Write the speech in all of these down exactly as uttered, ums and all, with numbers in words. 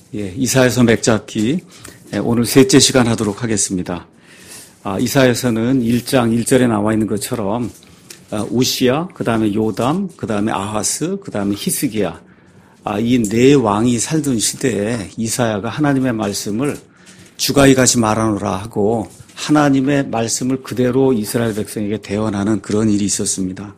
예, 이사야서 맥잡기 오늘 셋째 시간 하도록 하겠습니다. 아, 이사야서는 일 장 일 절에 나와 있는 것처럼 아, 우시야, 그 다음에 요담, 그 다음에 아하스, 그 다음에 히스기야, 아, 이 네 왕이 살던 시대에 이사야가 하나님의 말씀을 주가이 같이 말하노라 하고 하나님의 말씀을 그대로 이스라엘 백성에게 대언하는 그런 일이 있었습니다.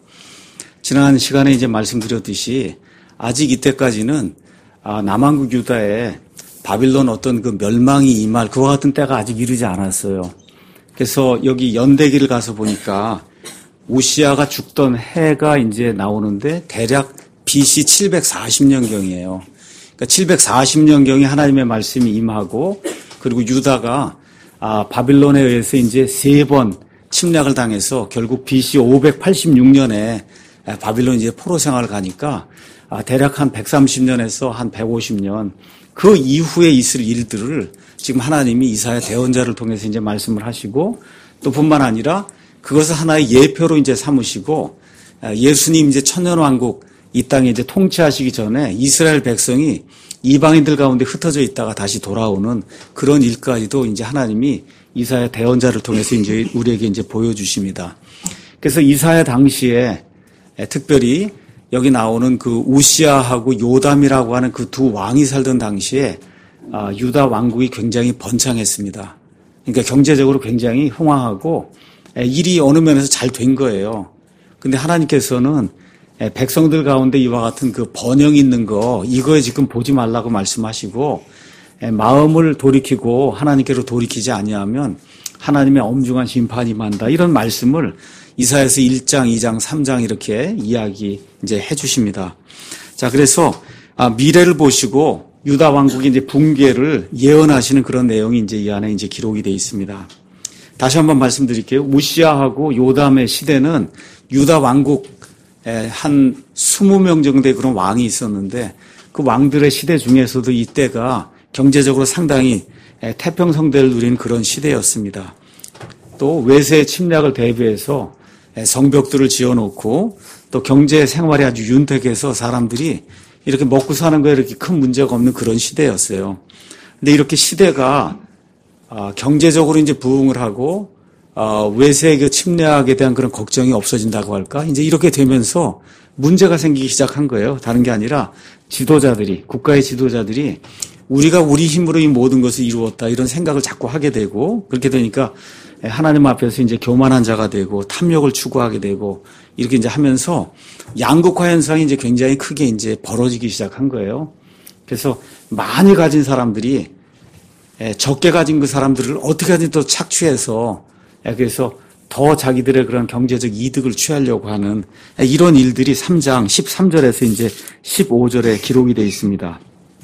지난 시간에 이제 말씀드렸듯이 아직 이때까지는 아, 남한국 유다에 바빌론 어떤 그 멸망이 임할 그와 같은 때가 아직 이르지 않았어요. 그래서 여기 연대기를 가서 보니까 우시야가 죽던 해가 이제 나오는데 대략 비씨 칠백사십 년경이에요. 그러니까 칠백사십 년경에 하나님의 말씀이 임하고 그리고 유다가 아, 바빌론에 의해서 이제 세 번 침략을 당해서 결국 비씨 오백팔십육 년에 바빌론 이제 포로 생활을 가니까 아, 대략 한 백삼십 년에서 한 백오십 년 그 이후에 있을 일들을 지금 하나님이 이사야 대언자를 통해서 이제 말씀을 하시고 또 뿐만 아니라 그것을 하나의 예표로 이제 삼으시고 예수님 이제 천년왕국 이 땅에 이제 통치하시기 전에 이스라엘 백성이 이방인들 가운데 흩어져 있다가 다시 돌아오는 그런 일까지도 이제 하나님이 이사야 대언자를 통해서 이제 우리에게 이제 보여주십니다. 그래서 이사야 당시에 특별히 여기 나오는 그 우시야하고 요담이라고 하는 그 두 왕이 살던 당시에 아, 유다 왕국이 굉장히 번창했습니다. 그러니까 경제적으로 굉장히 흥황하고 일이 어느 면에서 잘 된 거예요. 근데 하나님께서는 백성들 가운데 이와 같은 그 번영이 있는 거 이거에 지금 보지 말라고 말씀하시고 마음을 돌이키고 하나님께로 돌이키지 아니하면 하나님의 엄중한 심판이 임한다. 이런 말씀을 이사야서 일 장, 이 장, 삼 장 이렇게 이야기 이제 해 주십니다. 자, 그래서 아, 미래를 보시고 유다 왕국의 이제 붕괴를 예언하시는 그런 내용이 이제 이 안에 이제 기록이 되어 있습니다. 다시 한번 말씀드릴게요. 우시야하고 요담의 시대는 유다 왕국 한 이십 명 정도의 그런 왕이 있었는데 그 왕들의 시대 중에서도 이때가 경제적으로 상당히 태평성대를 누린 그런 시대였습니다. 또 외세의 침략을 대비해서 성벽들을 지어놓고 또 경제 생활이 아주 윤택해서 사람들이 이렇게 먹고 사는 거에 이렇게 큰 문제가 없는 그런 시대였어요. 근데 이렇게 시대가 경제적으로 이제 부흥을 하고 외세의 그 침략에 대한 그런 걱정이 없어진다고 할까? 이제 이렇게 되면서 문제가 생기기 시작한 거예요. 다른 게 아니라 지도자들이, 국가의 지도자들이 우리가 우리 힘으로 이 모든 것을 이루었다 이런 생각을 자꾸 하게 되고 그렇게 되니까 하나님 앞에서 이제 교만한 자가 되고 탐욕을 추구하게 되고 이렇게 이제 하면서 양극화 현상이 이제 굉장히 크게 이제 벌어지기 시작한 거예요. 그래서 많이 가진 사람들이 적게 가진 그 사람들을 어떻게든 또 착취해서 그래서 더 자기들의 그런 경제적 이득을 취하려고 하는 이런 일들이 삼 장 십삼 절에서 이제 십오 절에 기록이 되어 있습니다.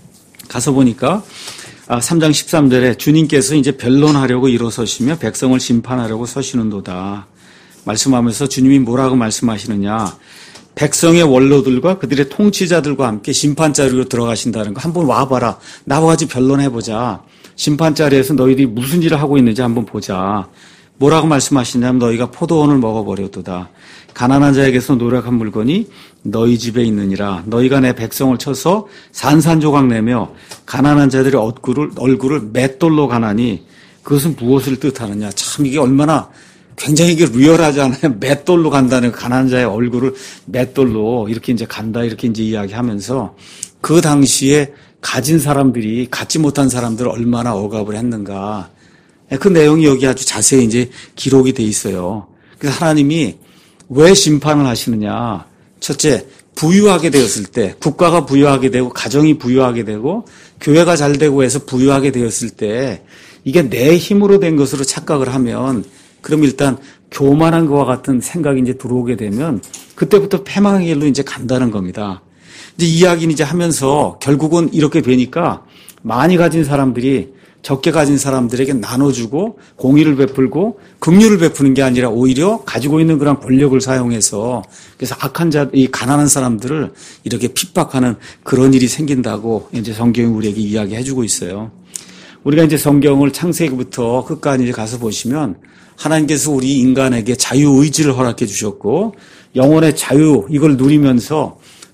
가서 보니까 삼 장 십삼 절에 주님께서 이제 변론하려고 일어서시며 백성을 심판하려고 서시는도다. 말씀하면서 주님이 뭐라고 말씀하시느냐. 백성의 원로들과 그들의 통치자들과 함께 심판자리로 들어가신다는 거. 한번 와봐라. 나와 같이 변론해보자. 심판자리에서 너희들이 무슨 일을 하고 있는지 한번 보자. 뭐라고 말씀하시냐면 너희가 포도원을 먹어버렸도다. 가난한 자에게서 노력한 물건이 너희 집에 있느니라. 너희가 내 백성을 쳐서 산산조각 내며 가난한 자들의 얼굴을, 얼굴을 맷돌로 가나니 그것은 무엇을 뜻하느냐. 참 이게 얼마나 굉장히 이게 리얼하지 않아요. 맷돌로 간다는 가난한 자의 얼굴을 맷돌로 이렇게 이제 간다 이렇게 이제 이야기하면서 그 당시에 가진 사람들이 갖지 못한 사람들을 얼마나 억압을 했는가. 그 내용이 여기 아주 자세히 이제 기록이 돼 있어요. 그래서 하나님이 왜 심판을 하시느냐. 첫째, 부유하게 되었을 때, 국가가 부유하게 되고, 가정이 부유하게 되고, 교회가 잘 되고 해서 부유하게 되었을 때, 이게 내 힘으로 된 것으로 착각을 하면, 그럼 일단 교만한 것과 같은 생각이 이제 들어오게 되면, 그때부터 패망의 길로 이제 간다는 겁니다. 이제 이야기는 이제 하면서, 결국은 이렇게 되니까, 많이 가진 사람들이 적게 가진 사람들에게 나눠주고 공의를 베풀고 긍휼을 베푸는 게 아니라 오히려 가지고 있는 그런 권력을 사용해서 그래서 악한 자, 이 가난한 사람들을 이렇게 핍박하는 그런 일이 생긴다고 이제 성경이 우리에게 이야기해주고 있어요. 우리가 이제 성경을 창세기부터 끝까지 이제 가서 보시면 하나님께서 우리 인간에게 자유의지를 허락해 주셨고 영혼의 자유 이걸 누리면서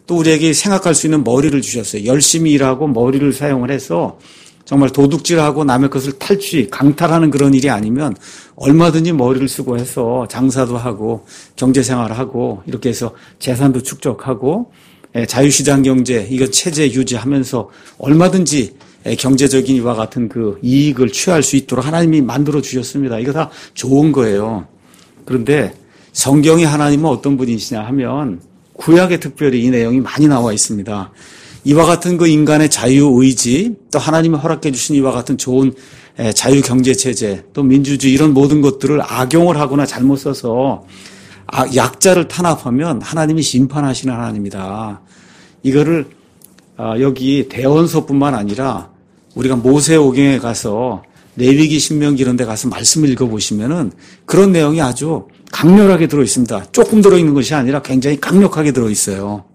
또 우리에게 생각할 수 있는 머리를 주셨어요. 열심히 일하고 머리를 사용을 해서 정말 도둑질하고 남의 것을 탈취, 강탈하는 그런 일이 아니면 얼마든지 머리를 쓰고 해서 장사도 하고 경제생활을 하고 이렇게 해서 재산도 축적하고 자유시장 경제, 이거 체제 유지하면서 얼마든지 경제적인 이와 같은 그 이익을 취할 수 있도록 하나님이 만들어 주셨습니다. 이거 다 좋은 거예요. 그런데 성경이 하나님은 어떤 분이시냐 하면 구약에 특별히 이 내용이 많이 나와 있습니다. 이와 같은 그 인간의 자유의지, 또 하나님이 허락해 주신 이와 같은 좋은 자유경제체제, 또 민주주의 이런 모든 것들을 악용을 하거나 잘못 써서 약자를 탄압하면 하나님이 심판하시는 하나님이다. 이거를 여기 대언서뿐만 아니라 우리가 모세오경에 가서 레위기, 신명기 이런 데 가서 말씀을 읽어보시면은 그런 내용이 아주 강렬하게 들어있습니다. 조금 들어있는 것이 아니라 굉장히 강력하게 들어있어요.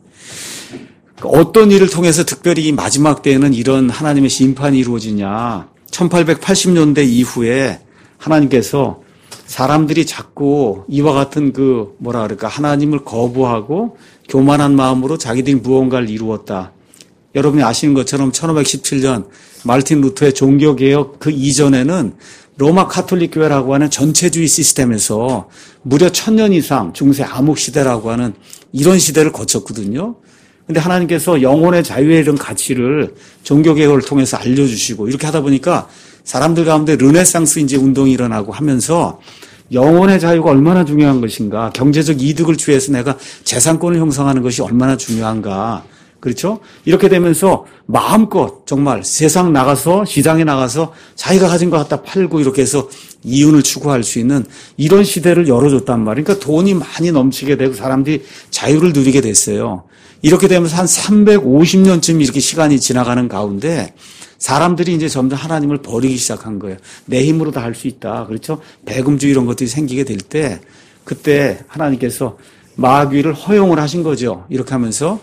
어떤 일을 통해서 특별히 이 마지막 때에는 이런 하나님의 심판이 이루어지냐. 천팔백팔십 년대 이후에 하나님께서 사람들이 자꾸 이와 같은 그 뭐라 그럴까 하나님을 거부하고 교만한 마음으로 자기들이 무언가를 이루었다. 여러분이 아시는 것처럼 천오백십칠 년 마르틴 루터의 종교개혁 그 이전에는 로마 카톨릭 교회라고 하는 전체주의 시스템에서 무려 천년 이상 중세 암흑시대라고 하는 이런 시대를 거쳤거든요. 근데 하나님께서 영혼의 자유의 이런 가치를 종교개혁을 통해서 알려주시고 이렇게 하다 보니까 사람들 가운데 르네상스 이제 운동이 일어나고 하면서 영혼의 자유가 얼마나 중요한 것인가, 경제적 이득을 취해서 내가 재산권을 형성하는 것이 얼마나 중요한가. 그렇죠? 이렇게 되면서 마음껏 정말 세상 나가서 시장에 나가서 자기가 가진 거 갖다 팔고 이렇게 해서 이윤을 추구할 수 있는 이런 시대를 열어줬단 말이에요. 그러니까 돈이 많이 넘치게 되고 사람들이 자유를 누리게 됐어요. 이렇게 되면서 한 삼백오십 년쯤 이렇게 시간이 지나가는 가운데 사람들이 이제 점점 하나님을 버리기 시작한 거예요. 내 힘으로 다 할 수 있다. 그렇죠? 배금주의 이런 것들이 생기게 될 때 그때 하나님께서 마귀를 허용을 하신 거죠. 이렇게 하면서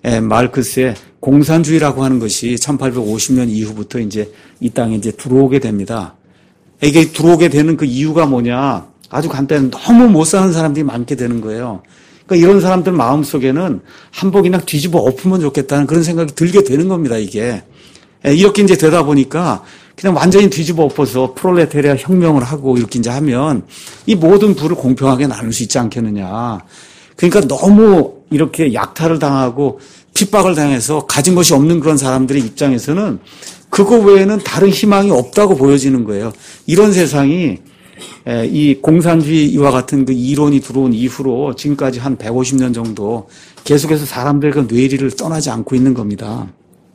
마르크스의 공산주의라고 하는 것이 천팔백오십 년 이후부터 이제 이 땅에 이제 들어오게 됩니다. 이게 들어오게 되는 그 이유가 뭐냐? 아주 간단해. 너무 못 사는 사람들이 많게 되는 거예요. 그러니까 이런 사람들 마음속에는 한복 그냥 뒤집어 엎으면 좋겠다는 그런 생각이 들게 되는 겁니다, 이게. 이렇게 이제 되다 보니까 그냥 완전히 뒤집어 엎어서 프롤레타리아 혁명을 하고 이렇게 이제 하면 이 모든 부를 공평하게 나눌 수 있지 않겠느냐. 그러니까 너무 이렇게 약탈을 당하고 핍박을 당해서 가진 것이 없는 그런 사람들의 입장에서는 그거 외에는 다른 희망이 없다고 보여지는 거예요. 이런 세상이 이 공산주의와 같은 그 이론이 들어온 이후로 지금까지 한 백오십 년 정도 계속해서 사람들의 그 뇌리를 떠나지 않고 있는 겁니다.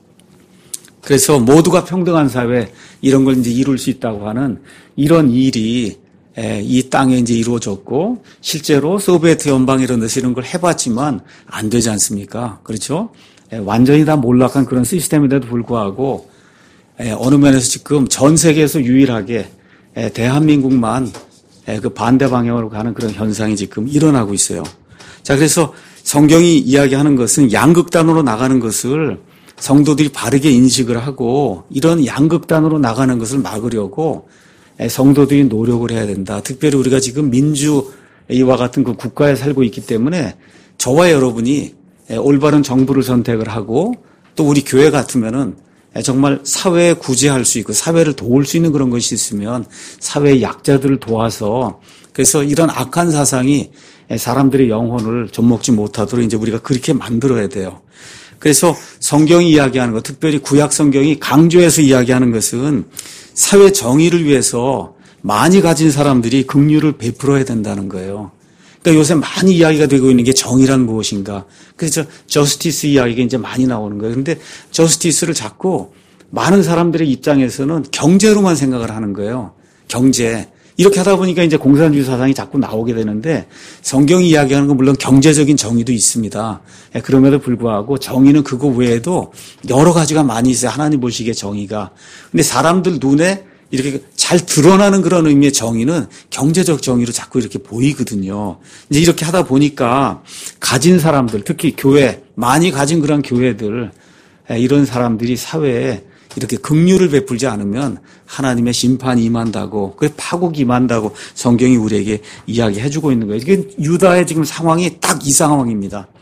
그래서 모두가 평등한 사회 이런 걸 이제 이룰 수 있다고 하는 이런 일이 이 땅에 이제 이루어졌고 실제로 소비에트 연방 이런 데서 이런 걸 해봤지만 안 되지 않습니까? 그렇죠? 완전히 다 몰락한 그런 시스템인데도 불구하고 어느 면에서 지금 전 세계에서 유일하게 대한민국만 그 반대 방향으로 가는 그런 현상이 지금 일어나고 있어요. 자, 그래서 성경이 이야기하는 것은 양극단으로 나가는 것을 성도들이 바르게 인식을 하고 이런 양극단으로 나가는 것을 막으려고 성도들이 노력을 해야 된다. 특별히 우리가 지금 민주와 같은 그 국가에 살고 있기 때문에 저와 여러분이 올바른 정부를 선택을 하고 또 우리 교회 같으면은 정말 사회에 구제할 수 있고 사회를 도울 수 있는 그런 것이 있으면 사회의 약자들을 도와서 그래서 이런 악한 사상이 사람들의 영혼을 좀먹지 못하도록 이제 우리가 그렇게 만들어야 돼요. 그래서 성경이 이야기하는 것, 특별히 구약 성경이 강조해서 이야기하는 것은 사회 정의를 위해서 많이 가진 사람들이 긍휼을 베풀어야 된다는 거예요. 그러니까 요새 많이 이야기가 되고 있는 게 정의란 무엇인가. 그래서 저스티스 이야기가 이제 많이 나오는 거예요. 그런데 저스티스를 자꾸 많은 사람들의 입장에서는 경제로만 생각을 하는 거예요. 경제. 이렇게 하다 보니까 이제 공산주의 사상이 자꾸 나오게 되는데 성경이 이야기하는 건 물론 경제적인 정의도 있습니다. 그럼에도 불구하고 정의는 그거 외에도 여러 가지가 많이 있어요. 하나님 보시기에 정의가. 근데 사람들 눈에 이렇게 잘 드러나는 그런 의미의 정의는 경제적 정의로 자꾸 이렇게 보이거든요. 이제 이렇게 하다 보니까 가진 사람들, 특히 교회, 많이 가진 그런 교회들, 이런 사람들이 사회에 이렇게 긍휼을 베풀지 않으면 하나님의 심판이 임한다고, 그 파국이 임한다고 성경이 우리에게 이야기해주고 있는 거예요. 이게 유다의 지금 상황이 딱 이 상황입니다.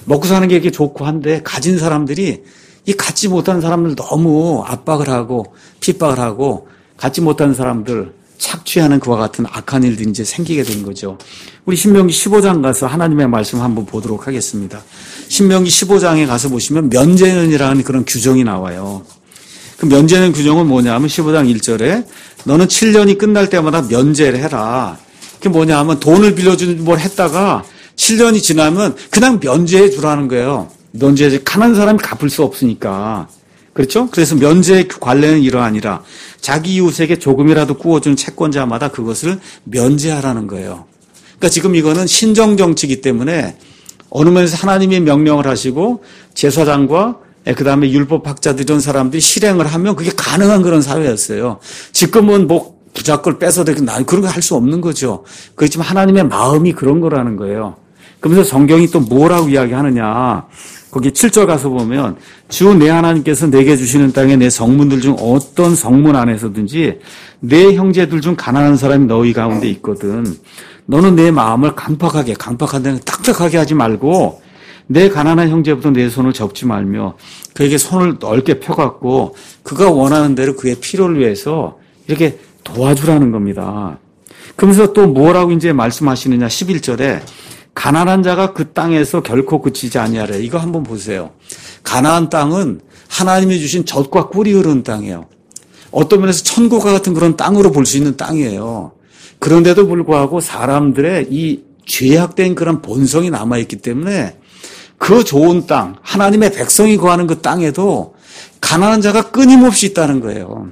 먹고 사는 게 이렇게 좋고 한데 가진 사람들이 이 갖지 못한 사람들 너무 압박을 하고 핍박을 하고 갖지 못한 사람들 착취하는 그와 같은 악한 일들이 이제 생기게 된 거죠. 우리 신명기 십오 장 가서 하나님의 말씀 한번 보도록 하겠습니다. 신명기 십오 장에 가서 보시면 면제년이라는 그런 규정이 나와요. 그 면제년 규정은 뭐냐면 십오 장 일 절에 너는 칠 년이 끝날 때마다 면제를 해라. 그게 뭐냐 하면 돈을 빌려주는 뭘 했다가 칠 년이 지나면 그냥 면제해 주라는 거예요. 면제해, 가난한 사람이 갚을 수 없으니까. 그렇죠? 그래서 면제의 관례는 이러하니라. 자기 이웃에게 조금이라도 구워준 채권자마다 그것을 면제하라는 거예요. 그러니까 지금 이거는 신정정치이기 때문에 어느 면에서 하나님이 명령을 하시고 제사장과 그 다음에 율법학자들 이런 사람들이 실행을 하면 그게 가능한 그런 사회였어요. 지금은 뭐 부자걸 뺏어도 난 그런 거 할 수 없는 거죠. 그렇지만 하나님의 마음이 그런 거라는 거예요. 그러면서 성경이 또 뭐라고 이야기하느냐. 거기 칠 절 가서 보면 주 내 하나님께서 내게 주시는 땅에 내 성문들 중 어떤 성문 안에서든지 내 형제들 중 가난한 사람이 너희 가운데 있거든. 너는 내 마음을 강팍하게, 강팍한 데는 딱딱하게 하지 말고 내 가난한 형제부터 내 손을 접지 말며 그에게 손을 넓게 펴갖고 그가 원하는 대로 그의 필요를 위해서 이렇게 도와주라는 겁니다. 그러면서 또 뭐라고 이제 말씀하시느냐. 십일 절에 가난한 자가 그 땅에서 결코 그치지 아니하래. 이거 한번 보세요. 가나안 땅은 하나님이 주신 젖과 꿀이 흐르는 땅이에요. 어떤 면에서 천국과 같은 그런 땅으로 볼 수 있는 땅이에요. 그런데도 불구하고 사람들의 이 죄악된 그런 본성이 남아있기 때문에 그 좋은 땅, 하나님의 백성이 거하는 그 땅에도 가난한 자가 끊임없이 있다는 거예요.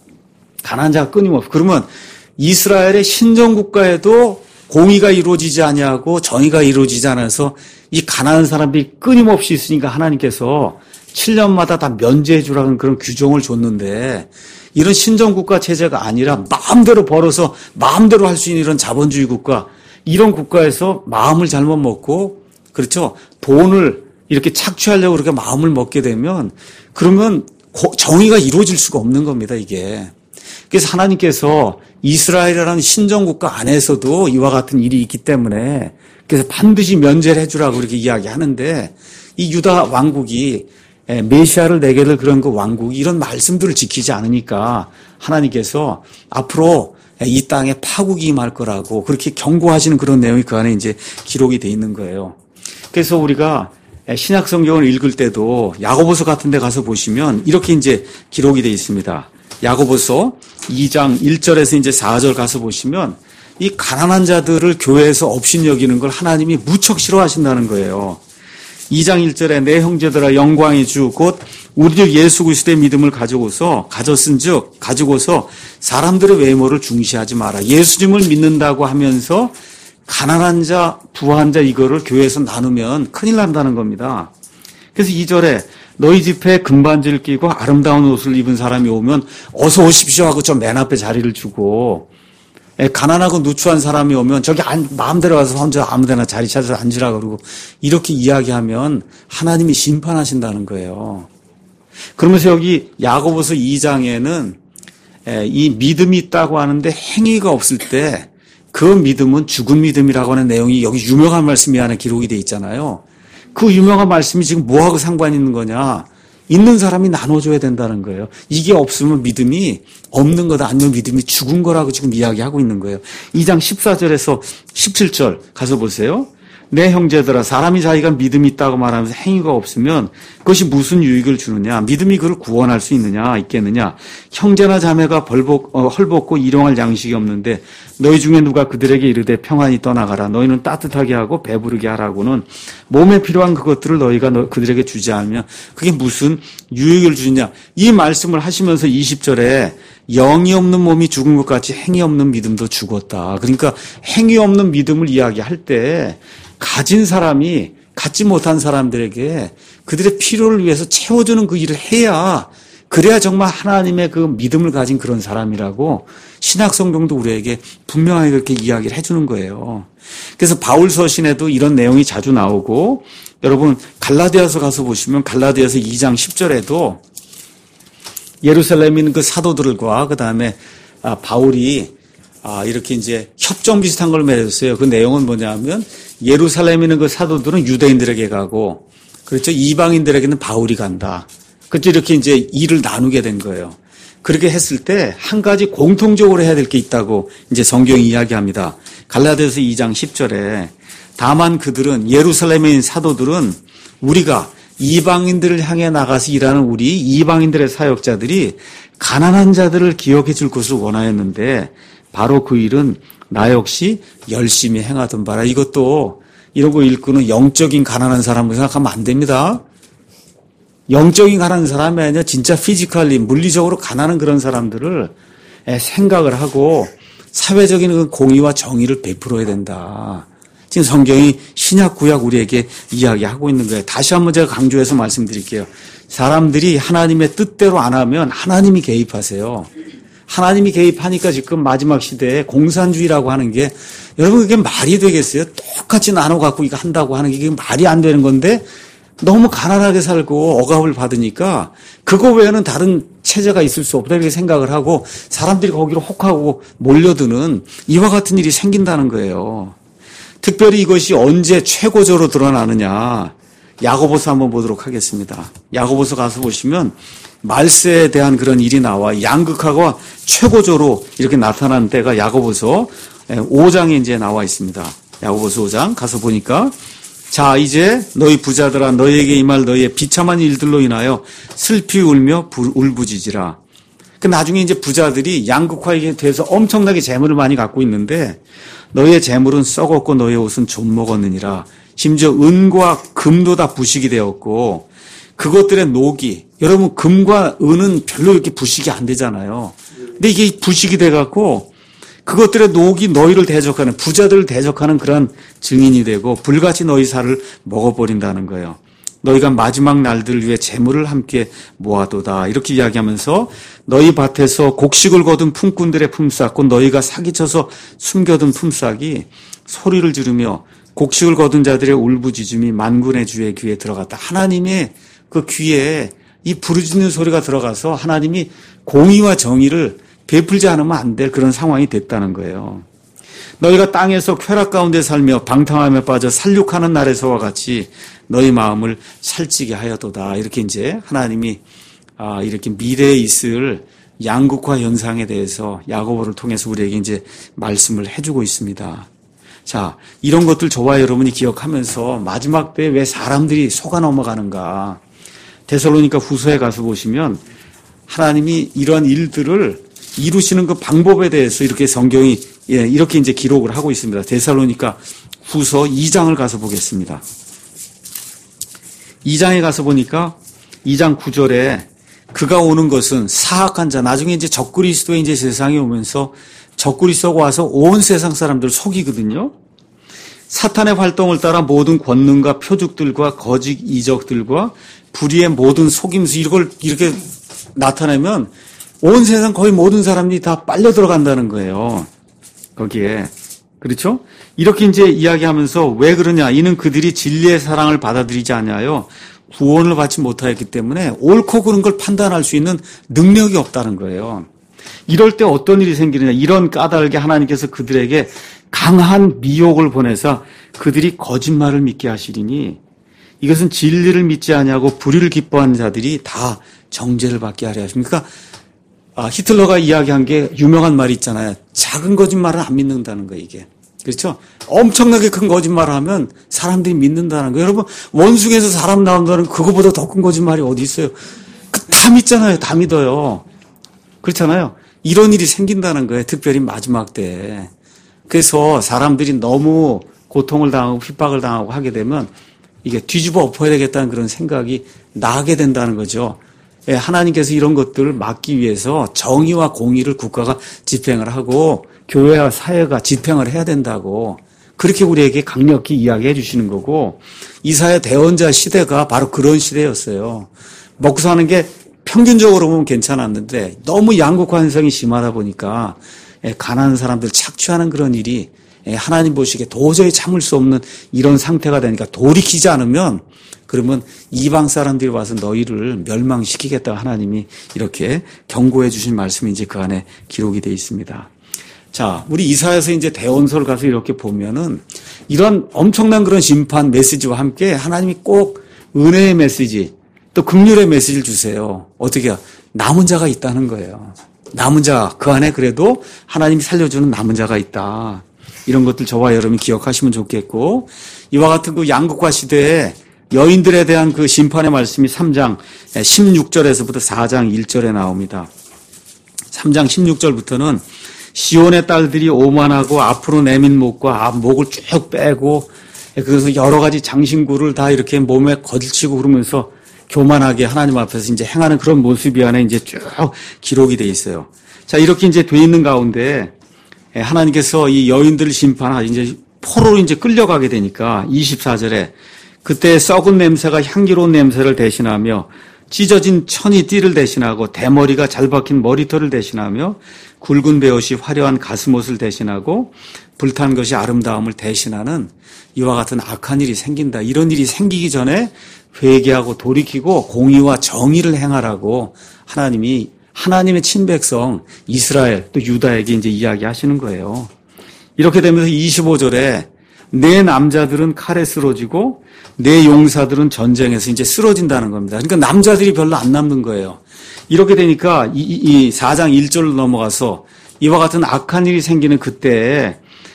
가난한 자가 끊임없이. 그러면 이스라엘의 신정국가에도 공의가 이루어지지 아니하고 정의가 이루어지지 않아서 이 가난한 사람들이 끊임없이 있으니까 하나님께서 칠 년마다 다 면제해 주라는 그런 규정을 줬는데 이런 신정국가 체제가 아니라 마음대로 벌어서 마음대로 할 수 있는 이런 자본주의 국가, 이런 국가에서 마음을 잘못 먹고, 그렇죠? 돈을 이렇게 착취하려고 그렇게 마음을 먹게 되면 그러면 정의가 이루어질 수가 없는 겁니다, 이게. 그래서 하나님께서 이스라엘이라는 신정국가 안에서도 이와 같은 일이 있기 때문에 그래서 반드시 면제를 해주라고 이렇게 이야기하는데 이 유다 왕국이 메시아를 내게 될 그런 그 왕국이 이런 말씀들을 지키지 않으니까 하나님께서 앞으로 이 땅에 파국이 임할 거라고 그렇게 경고하시는 그런 내용이 그 안에 이제 기록이 돼 있는 거예요. 그래서 우리가 신약 성경을 읽을 때도 야고보서 같은 데 가서 보시면 이렇게 이제 기록이 돼 있습니다. 야고보서 이 장 일 절에서 이제 사 절 가서 보시면 이 가난한 자들을 교회에서 업신여기는 걸 하나님이 무척 싫어하신다는 거예요. 이 장 일 절에 내 형제들아 영광의 주 곧 우리 주 예수 그리스도의 믿음을 가지고서 가졌은즉 가지고서 사람들의 외모를 중시하지 마라. 예수님을 믿는다고 하면서 가난한 자, 부한 자 이거를 교회에서 나누면 큰일 난다는 겁니다. 그래서 이 절에 너희 집에 금반지를 끼고 아름다운 옷을 입은 사람이 오면 어서 오십시오 하고 저 맨 앞에 자리를 주고, 가난하고 누추한 사람이 오면 저기 마음대로 와서 혼자 아무데나 자리 찾아서 앉으라 그러고 이렇게 이야기하면 하나님이 심판하신다는 거예요. 그러면서 여기 야고보서 이 장에는 이 믿음이 있다고 하는데 행위가 없을 때 그 믿음은 죽은 믿음이라고 하는 내용이 여기 유명한 말씀이 하나 기록이 돼 있잖아요. 그 유명한 말씀이 지금 뭐하고 상관이 있는 거냐? 있는 사람이 나눠줘야 된다는 거예요. 이게 없으면 믿음이 없는 거다, 아니면 믿음이 죽은 거라고 지금 이야기하고 있는 거예요. 이 장 십사 절에서 십칠 절 가서 보세요. 내 형제들아, 사람이 자기가 믿음이 있다고 말하면서 행위가 없으면 그것이 무슨 유익을 주느냐? 믿음이 그를 구원할 수 있느냐, 있겠느냐? 형제나 자매가 벌복, 어, 헐벗고 일용할 양식이 없는데 너희 중에 누가 그들에게 이르되 평안히 떠나가라. 너희는 따뜻하게 하고 배부르게 하라고는 몸에 필요한 그것들을 너희가 너, 그들에게 주지 않으면 그게 무슨 유익을 주느냐? 이 말씀을 하시면서 이십 절에 영이 없는 몸이 죽은 것 같이 행위 없는 믿음도 죽었다. 그러니까 행위 없는 믿음을 이야기할 때 가진 사람이 갖지 못한 사람들에게 그들의 필요를 위해서 채워주는 그 일을 해야, 그래야 정말 하나님의 그 믿음을 가진 그런 사람이라고 신약 성경도 우리에게 분명하게 그렇게 이야기를 해주는 거예요. 그래서 바울 서신에도 이런 내용이 자주 나오고, 여러분 갈라디아서 가서 보시면 갈라디아서 이 장 십 절에도 예루살렘에 있는 그 사도들과 그 다음에 바울이 아, 이렇게 이제 협정 비슷한 걸 맺었어요. 그 내용은 뭐냐면 예루살렘에 있는 그 사도들은 유대인들에게 가고 그렇죠. 이방인들에게는 바울이 간다. 그렇죠. 이렇게 이제 일을 나누게 된 거예요. 그렇게 했을 때 한 가지 공통적으로 해야 될 게 있다고 이제 성경이 이야기합니다. 갈라디아서 이 장 십 절에 다만 그들은 예루살렘에 있는 사도들은 우리가 이방인들을 향해 나가서 일하는 우리 이방인들의 사역자들이 가난한 자들을 기억해 줄 것을 원하였는데 바로 그 일은 나 역시 열심히 행하던 바라. 이것도 이런 거 읽고는 영적인 가난한 사람을 생각하면 안 됩니다. 영적인 가난한 사람이 아니라 진짜 피지컬리 물리적으로 가난한 그런 사람들을 생각을 하고 사회적인 공의와 정의를 베풀어야 된다. 지금 성경이 신약 구약 우리에게 이야기하고 있는 거예요. 다시 한번 제가 강조해서 말씀드릴게요. 사람들이 하나님의 뜻대로 안 하면 하나님이 개입하세요. 하나님이 개입하니까 지금 마지막 시대에 공산주의라고 하는 게 여러분 그게 말이 되겠어요? 똑같이 나눠 갖고 이거 한다고 하는 게 이게 말이 안 되는 건데 너무 가난하게 살고 억압을 받으니까 그거 외에는 다른 체제가 있을 수 없다 이렇게 생각을 하고 사람들이 거기로 혹하고 몰려드는 이와 같은 일이 생긴다는 거예요. 특별히 이것이 언제 최고조로 드러나느냐. 야고보서 한번 보도록 하겠습니다. 야고보서 가서 보시면 말세에 대한 그런 일이 나와 양극화가 최고조로 이렇게 나타나는 때가 야고보서 오 장에 이제 나와 있습니다. 야고보서 오 장 가서 보니까 자 이제 너희 부자들아 너희에게 임할 너희의 비참한 일들로 인하여 슬피 울며 울부짖으라. 그 나중에 이제 부자들이 양극화에 대해서 엄청나게 재물을 많이 갖고 있는데 너희의 재물은 썩었고 너희의 옷은 좀 먹었느니라. 심지어 은과 금도 다 부식이 되었고 그것들의 녹이 여러분 금과 은은 별로 이렇게 부식이 안 되잖아요. 근데 이게 부식이 돼갖고 그것들의 녹이 너희를 대적하는 부자들을 대적하는 그런 증인이 되고 불같이 너희 살을 먹어버린다는 거예요. 너희가 마지막 날들을 위해 재물을 함께 모아도다 이렇게 이야기하면서 너희 밭에서 곡식을 거둔 품꾼들의 품삯 곧 너희가 사기쳐서 숨겨둔 품삯이 소리를 지르며 곡식을 거둔 자들의 울부짖음이 만군의 주의 귀에 들어갔다. 하나님의 그 귀에 이 부르짖는 소리가 들어가서 하나님이 공의와 정의를 베풀지 않으면 안 될 그런 상황이 됐다는 거예요. 너희가 땅에서 쾌락 가운데 살며 방탕함에 빠져 살육하는 날에서와 같이 너희 마음을 살찌게 하여도다. 이렇게 이제 하나님이 아 이렇게 미래에 있을 양극화 현상에 대해서 야고보를 통해서 우리에게 이제 말씀을 해주고 있습니다. 자, 이런 것들 저와 여러분이 기억하면서 마지막 때에 왜 사람들이 속아 넘어가는가? 데살로니가 후서에 가서 보시면 하나님이 이러한 일들을 이루시는 그 방법에 대해서 이렇게 성경이 예, 이렇게 이제 기록을 하고 있습니다. 데살로니가 후서 이 장을 가서 보겠습니다. 이 장에 가서 보니까 이 장 구 절에 그가 오는 것은 사악한 자, 나중에 이제 적그리스도의 이제 세상에 오면서 적그리스도가 와서 온 세상 사람들을 속이거든요. 사탄의 활동을 따라 모든 권능과 표죽들과 거짓 이적들과 불의의 모든 속임수 이걸 이렇게 나타내면 온 세상 거의 모든 사람들이 다 빨려 들어간다는 거예요. 거기에. 그렇죠? 이렇게 이제 이야기하면서 왜 그러냐. 이는 그들이 진리의 사랑을 받아들이지 않아요. 구원을 받지 못하였기 때문에 옳고 그른 걸 판단할 수 있는 능력이 없다는 거예요. 이럴 때 어떤 일이 생기느냐. 이런 까닭에 하나님께서 그들에게 강한 미혹을 보내서 그들이 거짓말을 믿게 하시리니 이것은 진리를 믿지 아니하고 불의를 기뻐하는 자들이 다 정죄를 받게 하려 하십니까? 그러니까 아, 히틀러가 이야기한 게 유명한 말이 있잖아요. 작은 거짓말은 안 믿는다는 거예요, 이게. 그렇죠? 엄청나게 큰 거짓말을 하면 사람들이 믿는다는 거예요. 여러분, 원숭이에서 사람 나온다는 그거보다 더 큰 거짓말이 어디 있어요? 다 믿잖아요. 다 믿어요. 그렇잖아요. 이런 일이 생긴다는 거예요. 특별히 마지막 때에. 그래서 사람들이 너무 고통을 당하고 핍박을 당하고 하게 되면 이게 뒤집어 엎어야 되겠다는 그런 생각이 나게 된다는 거죠. 하나님께서 이런 것들을 막기 위해서 정의와 공의를 국가가 집행을 하고 교회와 사회가 집행을 해야 된다고 그렇게 우리에게 강력히 이야기해 주시는 거고 이사야 대언자 시대가 바로 그런 시대였어요. 먹고 사는 게 평균적으로 보면 괜찮았는데 너무 양극화 현상이 심하다 보니까 가난한 사람들 착취하는 그런 일이 하나님 보시기에 도저히 참을 수 없는 이런 상태가 되니까 돌이키지 않으면 그러면 이방 사람들이 와서 너희를 멸망시키겠다 하나님이 이렇게 경고해 주신 말씀이 이제 그 안에 기록이 되어 있습니다. 자, 우리 이사야서 이제 대언서를 가서 이렇게 보면은 이런 엄청난 그런 심판 메시지와 함께 하나님이 꼭 은혜의 메시지, 또 긍휼의 메시지를 주세요. 어떻게 남은 자가 있다는 거예요. 남은 자, 그 안에 그래도 하나님이 살려주는 남은 자가 있다. 이런 것들 저와 여러분이 기억하시면 좋겠고, 이와 같은 그 양극화 시대에 여인들에 대한 그 심판의 말씀이 삼 장 십육 절에서부터 사 장 일 절에 나옵니다. 삼 장 십육 절부터는 시온의 딸들이 오만하고 앞으로 내민 목과 앞 목을 쭉 빼고, 그래서 여러 가지 장신구를 다 이렇게 몸에 거들치고 그러면서 교만하게 하나님 앞에서 이제 행하는 그런 모습이 안에 이제 쭉 기록이 돼 있어요. 자, 이렇게 이제 돼 있는 가운데 하나님께서 이 여인들을 심판하 이제 포로로 이제 끌려가게 되니까 이십사 절에 그때 썩은 냄새가 향기로운 냄새를 대신하며 찢어진 천이 띠를 대신하고 대머리가 잘 박힌 머리털을 대신하며 굵은 베옷이 화려한 가슴옷을 대신하고 불탄 것이 아름다움을 대신하는 이와 같은 악한 일이 생긴다. 이런 일이 생기기 전에 회개하고 돌이키고 공의와 정의를 행하라고 하나님이 하나님의 친백성 이스라엘 또 유다에게 이제 이야기하시는 거예요. 이렇게 되면서 이십오 절에 내 남자들은 칼에 쓰러지고 내 용사들은 전쟁에서 이제 쓰러진다는 겁니다. 그러니까 남자들이 별로 안 남는 거예요. 이렇게 되니까 이, 이 사 장 일 절로 넘어가서 이와 같은 악한 일이 생기는 그때에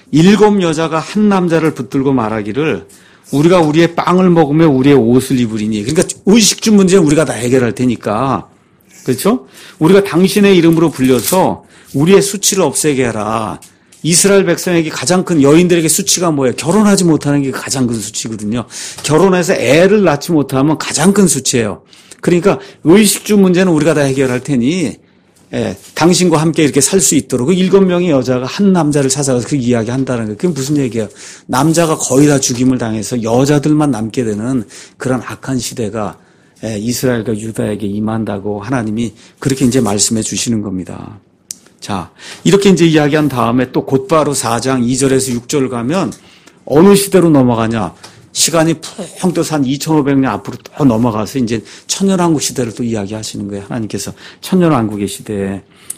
일곱 여자가 한 남자를 붙들고 말하기를 우리가 우리의 빵을 먹으며 우리의 옷을 입으리니. 그러니까 의식주 문제는 우리가 다 해결할 테니까. 그렇죠? 우리가 당신의 이름으로 불려서 우리의 수치를 없애게 해라. 이스라엘 백성에게 가장 큰 여인들에게 수치가 뭐예요? 결혼하지 못하는 게 가장 큰 수치거든요. 결혼해서 애를 낳지 못하면 가장 큰 수치예요. 그러니까 의식주 문제는 우리가 다 해결할 테니 예, 당신과 함께 이렇게 살 수 있도록 그 일곱 명의 여자가 한 남자를 찾아가서 그 이야기 한다는 거예요. 그게 무슨 얘기예요? 남자가 거의 다 죽임을 당해서 여자들만 남게 되는 그런 악한 시대가 예, 이스라엘과 유다에게 임한다고 하나님이 그렇게 이제 말씀해 주시는 겁니다. 자, 이렇게 이제 이야기한 다음에 또 곧바로 사 장 이 절에서 육 절 가면 어느 시대로 넘어가냐? 시간이 푹 떠서 한 이천오백 년 앞으로 또 넘어가서 이제 천년왕국 시대를 또 이야기하시는 거예요. 하나님께서 천년왕국의 시대에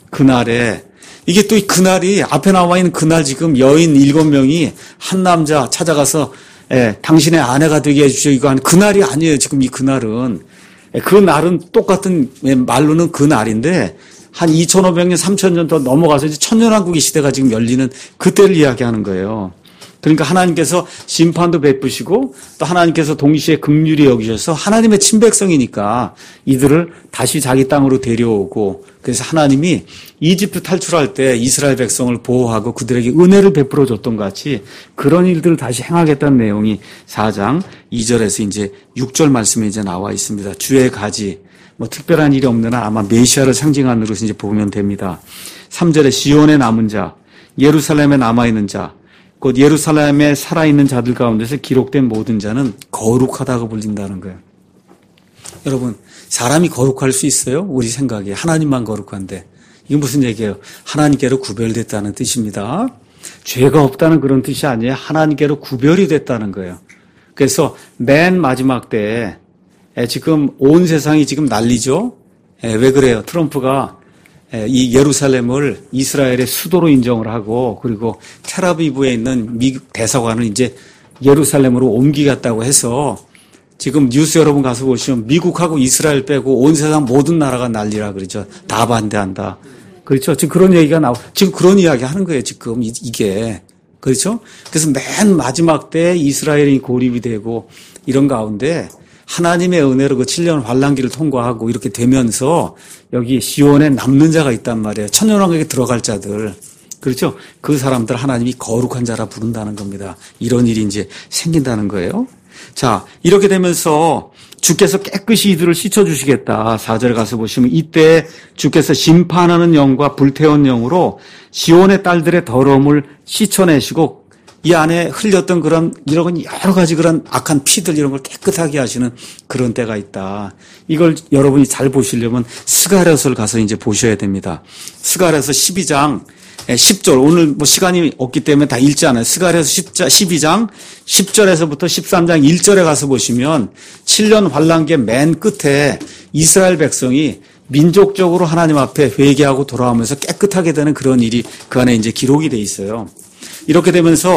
그날에 이게 또 그날이 앞에 나와 있는 그날 지금 여인 일곱 명이 한 남자 찾아가서 예, 당신의 아내가 되게 해주시오 이거 하는 그날이 아니에요. 지금 이 그날은 예, 그 날은 똑같은 말로는 그 날인데 한 이천오백 년, 삼천 년 더 넘어가서 이제 천년왕국의 시대가 지금 열리는 그때를 이야기하는 거예요. 그러니까 하나님께서 심판도 베푸시고 또 하나님께서 동시에 긍휼히 여기셔서 하나님의 친백성이니까 이들을 다시 자기 땅으로 데려오고 그래서 하나님이 이집트 탈출할 때 이스라엘 백성을 보호하고 그들에게 은혜를 베풀어 줬던 것 같이 그런 일들을 다시 행하겠다는 내용이 사 장 이 절에서 이제 육 절 말씀에 이제 나와 있습니다. 주의 가지 뭐 특별한 일이 없는 한 아마 메시아를 상징하는 것으로 이제 보면 됩니다. 삼 절에 시온에 남은 자, 예루살렘에 남아있는 자, 곧 예루살렘에 살아있는 자들 가운데서 기록된 모든 자는 거룩하다고 불린다는 거예요. 여러분, 사람이 거룩할 수 있어요? 우리 생각에. 하나님만 거룩한데. 이게 무슨 얘기예요? 하나님께로 구별됐다는 뜻입니다. 죄가 없다는 그런 뜻이 아니에요. 하나님께로 구별이 됐다는 거예요. 그래서 맨 마지막 때에 지금 온 세상이 지금 난리죠? 왜 그래요? 트럼프가 이 예루살렘을 이스라엘의 수도로 인정을 하고 그리고 텔아비브에 있는 미국 대사관을 이제 예루살렘으로 옮기겠다고 해서 지금 뉴스 여러분 가서 보시면 미국하고 이스라엘 빼고 온 세상 모든 나라가 난리라 그러죠. 다 반대한다. 그렇죠. 지금 그런 얘기가 나오고 지금 그런 이야기 하는 거예요. 지금 이게. 그렇죠. 그래서 맨 마지막 때 이스라엘이 고립이 되고 이런 가운데 하나님의 은혜로 그 칠 년 환란기를 통과하고 이렇게 되면서 여기 시온에 남는 자가 있단 말이에요. 천년왕국에 들어갈 자들. 그렇죠? 그 사람들 하나님이 거룩한 자라 부른다는 겁니다. 이런 일이 이제 생긴다는 거예요. 자, 이렇게 되면서 주께서 깨끗이 이들을 씻어주시겠다. 사 절에 가서 보시면 이때 주께서 심판하는 영과 불태운 영으로 시온의 딸들의 더러움을 씻어내시고 이 안에 흘렸던 그런 이런 여러 가지 그런 악한 피들 이런 걸 깨끗하게 하시는 그런 때가 있다. 이걸 여러분이 잘 보시려면 스가랴서를 가서 이제 보셔야 됩니다. 스가랴서 십이 장 십 절 오늘 뭐 시간이 없기 때문에 다 읽지 않아요. 스가랴서 십이 장 십 절에서부터 십삼 장 일 절에 가서 보시면 칠 년 환란기의 맨 끝에 이스라엘 백성이 민족적으로 하나님 앞에 회개하고 돌아오면서 깨끗하게 되는 그런 일이 그 안에 이제 기록이 돼 있어요. 이렇게 되면서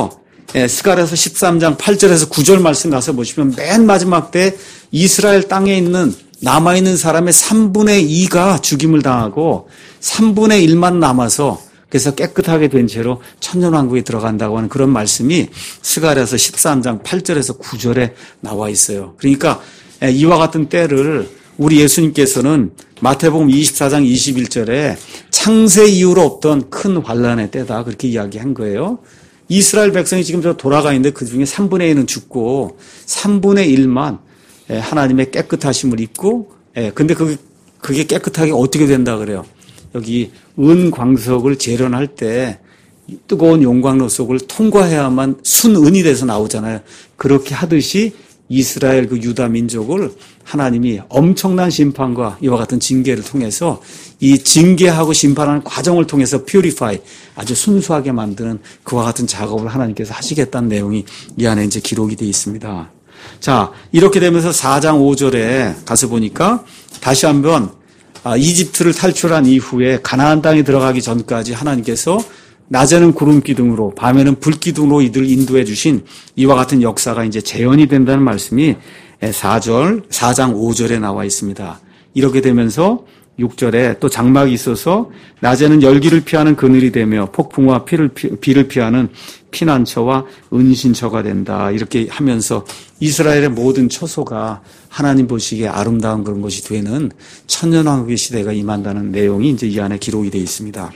스가랴서 십삼 장 팔 절에서 구 절 말씀 가서 보시면 맨 마지막 때 이스라엘 땅에 있는 남아있는 사람의 삼분의 이가 죽임을 당하고 삼분의 일만 남아서 그래서 깨끗하게 된 채로 천년왕국에 들어간다고 하는 그런 말씀이 스가랴서 십삼 장 팔 절에서 구 절에 나와 있어요. 그러니까 이와 같은 때를 우리 예수님께서는 마태복음 이십사 장 이십일 절에 창세 이후로 없던 큰 환란의 때다 그렇게 이야기한 거예요. 이스라엘 백성이 지금 저 돌아가 있는데 그중에 삼분의 일은 죽고 삼분의 일만 하나님의 깨끗하심을 입고 근데 그게, 그게 깨끗하게 어떻게 된다 그래요. 여기 은광석을 재련할 때 뜨거운 용광로 속을 통과해야만 순은이 돼서 나오잖아요. 그렇게 하듯이 이스라엘 그 유다 민족을 하나님이 엄청난 심판과 이와 같은 징계를 통해서 이 징계하고 심판하는 과정을 통해서 퓨리파이 아주 순수하게 만드는 그와 같은 작업을 하나님께서 하시겠다는 내용이 이 안에 이제 기록이 되어 있습니다. 자, 이렇게 되면서 사 장 오 절에 가서 보니까 다시 한번 이집트를 탈출한 이후에 가나안 땅에 들어가기 전까지 하나님께서 낮에는 구름 기둥으로 밤에는 불 기둥으로 이들 인도해 주신 이와 같은 역사가 이제 재현이 된다는 말씀이 사 절, 사 장 오 절에 나와 있습니다. 이렇게 되면서 육 절에 또 장막이 있어서 낮에는 열기를 피하는 그늘이 되며 폭풍과 피를, 비를 피하는 피난처와 은신처가 된다. 이렇게 하면서 이스라엘의 모든 처소가 하나님 보시기에 아름다운 그런 것이 되는 천년왕국의 시대가 임한다는 내용이 이제 이 안에 기록이 되어 있습니다.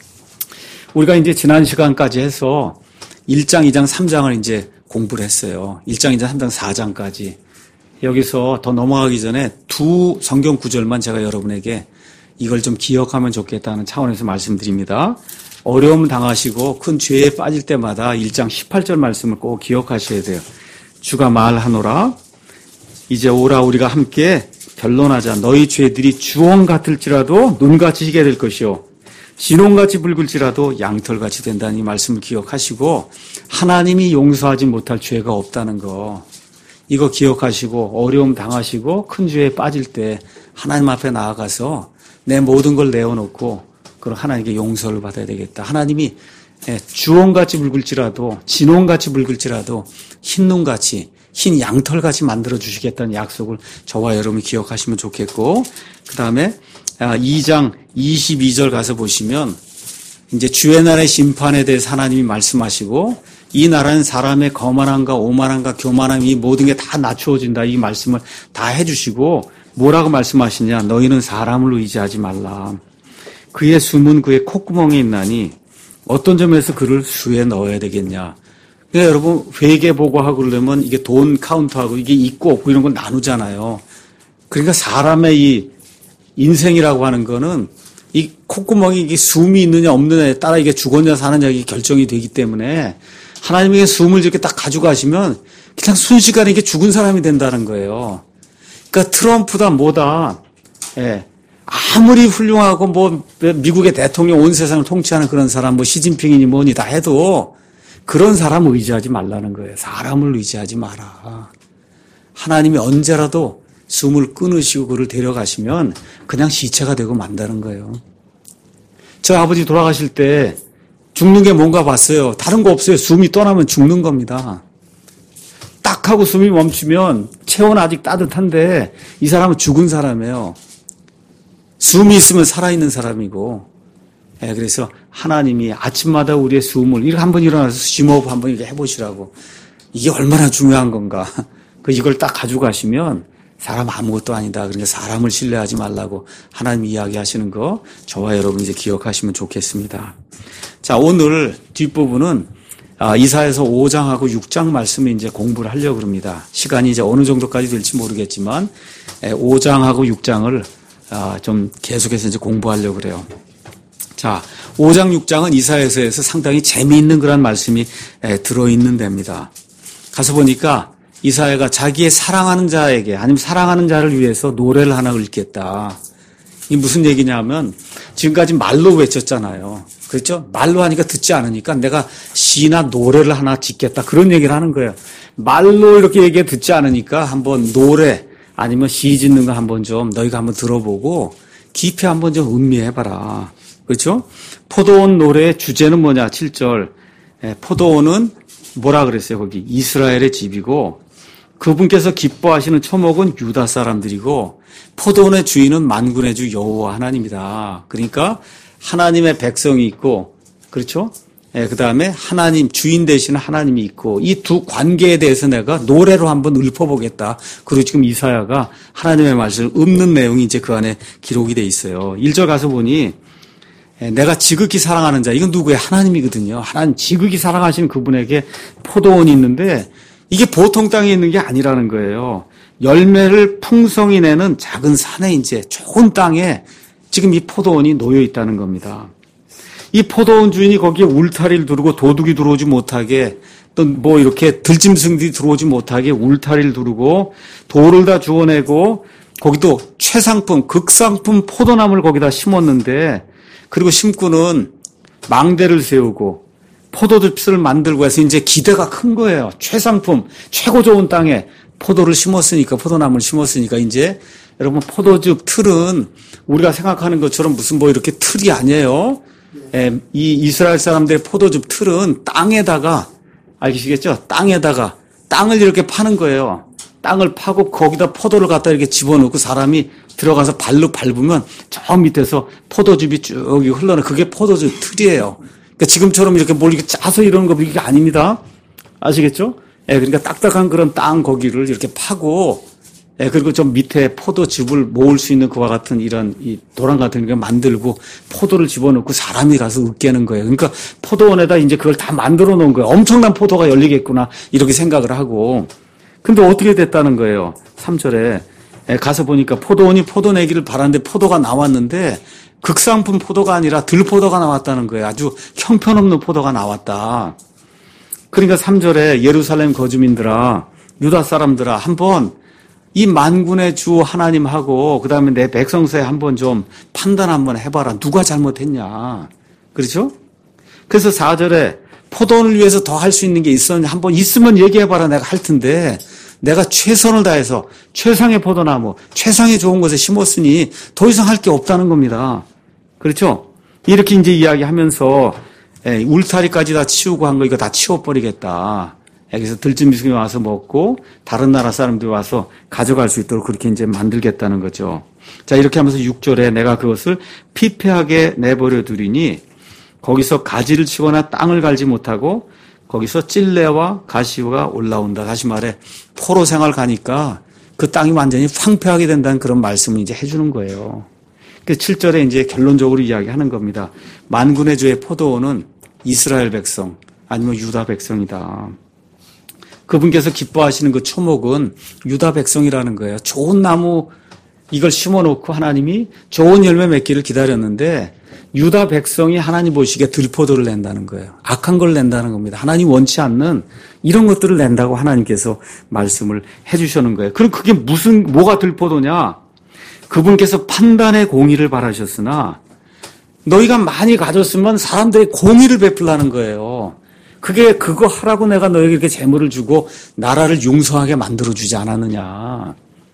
우리가 이제 지난 시간까지 해서 일 장, 이 장, 삼 장을 이제 공부를 했어요. 일 장, 이 장, 삼 장, 사 장까지. 여기서 더 넘어가기 전에 두 성경 구절만 제가 여러분에게 이걸 좀 기억하면 좋겠다는 차원에서 말씀드립니다. 어려움 당하시고 큰 죄에 빠질 때마다 일 장 십팔 절 말씀을 꼭 기억하셔야 돼요. 주가 말하노라 이제 오라 우리가 함께 변론하자. 너희 죄들이 주홍 같을지라도 눈같이 희게 될 것이요 진홍같이 붉을지라도 양털같이 된다는 이 말씀을 기억하시고 하나님이 용서하지 못할 죄가 없다는 거 이거 기억하시고 어려움 당하시고 큰 죄에 빠질 때 하나님 앞에 나아가서 내 모든 걸 내어놓고 그럼 하나님께 용서를 받아야 되겠다. 하나님이 주홍같이 붉을지라도 진홍같이 붉을지라도 흰눈같이 흰 양털같이 만들어주시겠다는 약속을 저와 여러분이 기억하시면 좋겠고 그 다음에 이 장 이십이 절 가서 보시면 이제 주의 날의 심판에 대해서 하나님이 말씀하시고 이 나라는 사람의 거만함과 오만함과 교만함 이 모든 게 다 낮추어진다 이 말씀을 다 해주시고 뭐라고 말씀하시냐 너희는 사람을 의지하지 말라 그의 숨은 그의 콧구멍에 있나니 어떤 점에서 그를 수에 넣어야 되겠냐 그러니까 여러분 회계 보고하고 그러려면 이게 돈 카운트하고 이게 있고 없고 이런 건 나누잖아요 그러니까 사람의 이 인생이라고 하는 거는 이 콧구멍이 이게 숨이 있느냐 없느냐에 따라 이게 죽었냐 사느냐 이게 결정이 되기 때문에 하나님에게 숨을 이렇게 딱 가져가시면 그냥 순식간에 이게 죽은 사람이 된다는 거예요. 그러니까 트럼프다 뭐다, 예. 아무리 훌륭하고 뭐 미국의 대통령 온 세상을 통치하는 그런 사람 뭐 시진핑이니 뭐니 다 해도 그런 사람을 의지하지 말라는 거예요. 사람을 의지하지 마라. 하나님이 언제라도 숨을 끊으시고 그를 데려가시면 그냥 시체가 되고 만다는 거예요. 저 아버지 돌아가실 때 죽는 게 뭔가 봤어요. 다른 거 없어요. 숨이 떠나면 죽는 겁니다. 딱 하고 숨이 멈추면 체온 아직 따뜻한데 이 사람은 죽은 사람이에요. 숨이 있으면 살아있는 사람이고 예, 그래서 하나님이 아침마다 우리의 숨을 이렇게 한번 일어나서 심호흡 한번 이렇게 해보시라고 이게 얼마나 중요한 건가. 그 이걸 딱 가져가시면 사람 아무것도 아니다. 그러니까 사람을 신뢰하지 말라고 하나님 이야기하시는 거 저와 여러분 이제 기억하시면 좋겠습니다. 자, 오늘 뒷부분은 이사야서 오 장하고 육 장 말씀을 이제 공부를 하려고 합니다. 시간이 이제 어느 정도까지 될지 모르겠지만 오 장하고 육 장을 좀 계속해서 이제 공부하려고 그래요. 자, 오 장, 육 장은 이사야서에서 상당히 재미있는 그런 말씀이 들어있는 데입니다. 가서 보니까 이사야가 자기의 사랑하는 자에게 아니면 사랑하는 자를 위해서 노래를 하나 읽겠다. 이게 무슨 얘기냐면 지금까지 말로 외쳤잖아요. 그렇죠? 말로 하니까 듣지 않으니까 내가 시나 노래를 하나 짓겠다. 그런 얘기를 하는 거예요. 말로 이렇게 얘기해 듣지 않으니까 한번 노래 아니면 시 짓는 거 한번 좀 너희가 한번 들어보고 깊이 한번 좀 음미해봐라. 그렇죠? 포도원 노래의 주제는 뭐냐? 칠 절. 포도원은 뭐라 그랬어요? 거기 이스라엘의 집이고 그분께서 기뻐하시는 초목은 유다 사람들이고 포도원의 주인은 만군의 주 여호와 하나님이다. 그러니까 하나님의 백성이 있고 그렇죠? 예, 그 다음에 하나님 주인 되시는 하나님이 있고 이 두 관계에 대해서 내가 노래로 한번 읊어보겠다. 그리고 지금 이사야가 하나님의 말씀을 읊는 내용이 이제 그 안에 기록이 돼 있어요. 일 절 가서 보니 내가 지극히 사랑하는 자, 이건 누구예요? 하나님이거든요. 하나님 지극히 사랑하시는 그분에게 포도원이 있는데 이게 보통 땅에 있는 게 아니라는 거예요. 열매를 풍성히 내는 작은 산에 이제 좋은 땅에 지금 이 포도원이 놓여 있다는 겁니다. 이 포도원 주인이 거기에 울타리를 두르고 도둑이 들어오지 못하게 또 뭐 이렇게 들짐승들이 들어오지 못하게 울타리를 두르고 돌을 다 주워내고 거기도 최상품, 극상품 포도나무를 거기다 심었는데 그리고 심고는 망대를 세우고 포도즙을 만들고 해서 이제 기대가 큰 거예요. 최상품, 최고 좋은 땅에 포도를 심었으니까, 포도나무를 심었으니까 이제 여러분 포도즙 틀은 우리가 생각하는 것처럼 무슨 뭐 이렇게 틀이 아니에요. 예, 이 이스라엘 사람들의 포도즙 틀은 땅에다가, 알겠시겠죠? 땅에다가 땅을 이렇게 파는 거예요. 땅을 파고 거기다 포도를 갖다 이렇게 집어넣고 사람이 들어가서 발로 밟으면 저 밑에서 포도즙이 쭉 흘러나 그게 포도즙 틀이에요. 그러니까 지금처럼 이렇게 뭘 이렇게 짜서 이러는 거 이게 아닙니다. 아시겠죠? 예, 그러니까 딱딱한 그런 땅 거기를 이렇게 파고, 예, 그리고 좀 밑에 포도즙을 모을 수 있는 그와 같은 이런 이 도랑 같은 거 만들고 포도를 집어넣고 사람이 가서 으깨는 거예요. 그러니까 포도원에다 이제 그걸 다 만들어 놓은 거예요. 엄청난 포도가 열리겠구나 이렇게 생각을 하고. 근데 어떻게 됐다는 거예요? 삼 절에 예, 가서 보니까 포도원이 포도 내기를 바랐는데 포도가 나왔는데 극상품 포도가 아니라 들포도가 나왔다는 거예요. 아주 형편없는 포도가 나왔다. 그러니까 삼 절에 예루살렘 거주민들아, 유다 사람들아, 한번 이 만군의 주 하나님하고 그 다음에 내 백성서에 한번 좀 판단 한번 해봐라. 누가 잘못했냐. 그렇죠? 그래서 사 절에 포도원을 위해서 더 할 수 있는 게 있었냐. 한번 있으면 얘기해봐라. 내가 할 텐데 내가 최선을 다해서 최상의 포도나무, 최상의 좋은 곳에 심었으니 더 이상 할 게 없다는 겁니다. 그렇죠? 이렇게 이제 이야기하면서 예, 울타리까지 다 치우고 한 거 이거 다 치워버리겠다. 여기서 들짐승이 와서 먹고 다른 나라 사람들이 와서 가져갈 수 있도록 그렇게 이제 만들겠다는 거죠. 자, 이렇게 하면서 육 절에 내가 그것을 피폐하게 내버려 두리니 거기서 가지를 치거나 땅을 갈지 못하고 거기서 찔레와 가시가 올라온다. 다시 말해 포로 생활 가니까 그 땅이 완전히 황폐하게 된다는 그런 말씀을 이제 해주는 거예요. 그래서 칠 절에 이제 결론적으로 이야기하는 겁니다. 만군의 주의 포도원은 이스라엘 백성 아니면 유다 백성이다. 그분께서 기뻐하시는 그 초목은 유다 백성이라는 거예요. 좋은 나무 이걸 심어놓고 하나님이 좋은 열매 맺기를 기다렸는데 유다 백성이 하나님 보시기에 들포도를 낸다는 거예요. 악한 걸 낸다는 겁니다. 하나님 원치 않는 이런 것들을 낸다고 하나님께서 말씀을 해주시는 거예요. 그럼 그게 무슨 뭐가 들포도냐? 그분께서 판단의 공의를 바라셨으나 너희가 많이 가졌으면 사람들의 공의를 베풀라는 거예요. 그게 그거 하라고 내가 너에게 이렇게 재물을 주고 나라를 융성하게 만들어주지 않았느냐.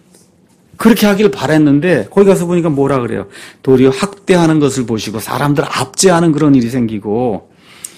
그렇게 하길 바랬는데 거기 가서 보니까 뭐라 그래요. 도리어 학대하는 것을 보시고 사람들을 압제하는 그런 일이 생기고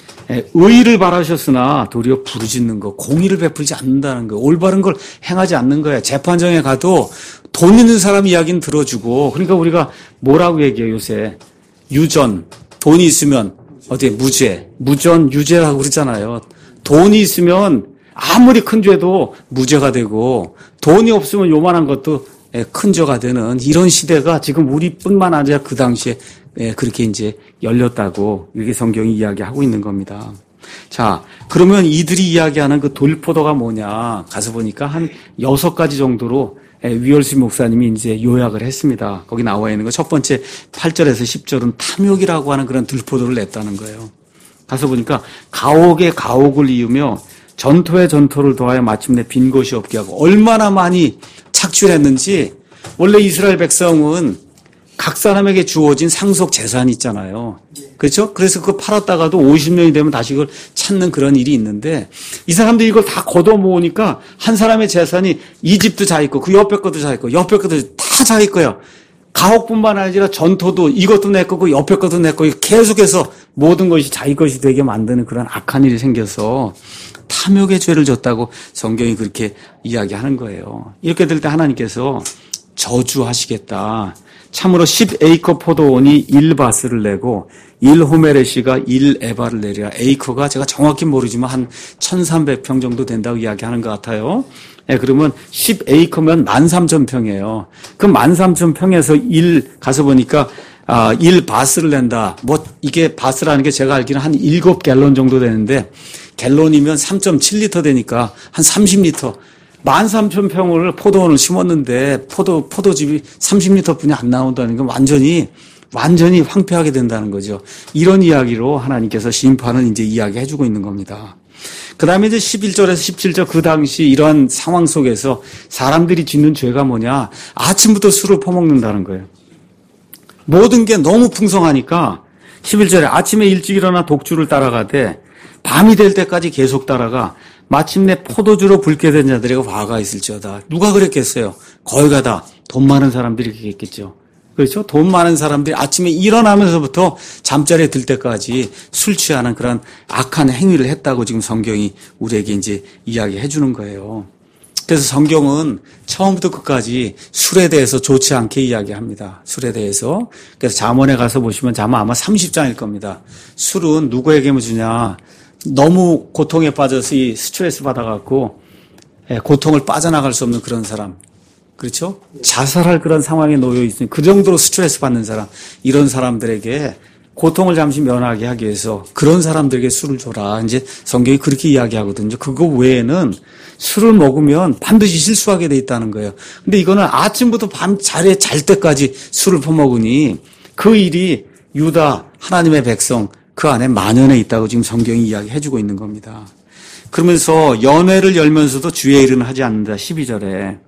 의의를 바라셨으나 도리어 부르짖는 거, 공의를 베풀지 않는다는 거, 올바른 걸 행하지 않는 거예요. 재판정에 가도 돈 있는 사람 이야기는 들어주고 그러니까 우리가 뭐라고 얘기해요 요새. 유전, 돈이 있으면 어디 무죄, 무전, 유죄라고 그러잖아요. 돈이 있으면 아무리 큰 죄도 무죄가 되고 돈이 없으면 요만한 것도 큰 죄가 되는 이런 시대가 지금 우리뿐만 아니라 그 당시에 그렇게 이제 열렸다고 이렇게 성경이 이야기하고 있는 겁니다. 자, 그러면 이들이 이야기하는 그 돌포도가 뭐냐 가서 보니까 한 여섯 가지 정도로 위얼스 목사님이 이제 요약을 했습니다. 거기 나와 있는 거 첫 번째 팔 절에서 십 절은 탐욕이라고 하는 그런 들포도를 냈다는 거예요. 가서 보니까 가옥에 가옥을 이으며 전토에 전토를 더하여 마침내 빈 곳이 없게 하고 얼마나 많이 착취했는지. 원래 이스라엘 백성은 각 사람에게 주어진 상속 재산이 있잖아요. 그렇죠? 그래서 그거 팔았다가도 오십 년이 되면 다시 이걸 찾는 그런 일이 있는데 이 사람들이 이걸 다 걷어 모으니까 한 사람의 재산이 이 집도 자기 거, 그 옆에 것도 자기 거, 옆에 것도 다 자기 거야. 가옥뿐만 아니라 전토도 이것도 내 거고 옆에 것도 내 거고 계속해서 모든 것이 자기 것이 되게 만드는 그런 악한 일이 생겨서 탐욕의 죄를 졌다고 성경이 그렇게 이야기하는 거예요. 이렇게 될 때 하나님께서 저주하시겠다. 참으로 십 에이커 포도원이 일 바스를 내고 일 호메레시가 일 에바를 내리라. 에이커가 제가 정확히 모르지만 한 천삼백 평 정도 된다고 이야기하는 것 같아요. 예, 그러면 십 에이커면 만 삼천 평이에요. 그 만 삼천 평에서 일 가서 보니까 아, 일 바스를 낸다. 뭐 이게 바스라는 게 제가 알기로는 한 일곱 갤런 정도 되는데 갤런이면 삼 점 칠 리터 되니까 한 삼십 리터. 만 삼천 평을 포도원을 심었는데 포도 포도즙이 삼십 리터뿐이 안 나온다는 건 완전히 완전히 황폐하게 된다는 거죠. 이런 이야기로 하나님께서 심판을 이제 이야기해 주고 있는 겁니다. 그다음에 이제 십일 절에서 십칠 절 그 당시 이러한 상황 속에서 사람들이 짓는 죄가 뭐냐? 아침부터 술을 퍼먹는다는 거예요. 모든 게 너무 풍성하니까 십일 절에 아침에 일찍 일어나 독주를 따라가되 밤이 될 때까지 계속 따라가 마침내 포도주로 붉게 된 자들에게 화가 있을지어다. 누가 그랬겠어요? 거의 가다 돈 많은 사람들이 그랬겠죠. 그렇죠? 돈 많은 사람들이 아침에 일어나면서부터 잠자리에 들 때까지 술 취하는 그런 악한 행위를 했다고 지금 성경이 우리에게 이제 이야기해 주는 거예요. 그래서 성경은 처음부터 끝까지 술에 대해서 좋지 않게 이야기합니다. 술에 대해서. 그래서 잠언에 가서 보시면 잠언 아마 삼십 장일 겁니다. 술은 누구에게만 주냐? 너무 고통에 빠져서 이 스트레스 받아갖고 고통을 빠져나갈 수 없는 그런 사람. 그렇죠? 자살할 그런 상황에 놓여 있으니 그 정도로 스트레스 받는 사람. 이런 사람들에게 고통을 잠시 면하게 하기 위해서 그런 사람들에게 술을 줘라. 이제 성경이 그렇게 이야기하거든요. 그거 외에는 술을 먹으면 반드시 실수하게 돼 있다는 거예요. 근데 이거는 아침부터 밤 자리에 잘 때까지 술을 퍼먹으니 그 일이 유다 하나님의 백성 그 안에 만연해 있다고 지금 성경이 이야기해 주고 있는 겁니다. 그러면서 연회를 열면서도 주의 일은 하지 않는다. 십이 절에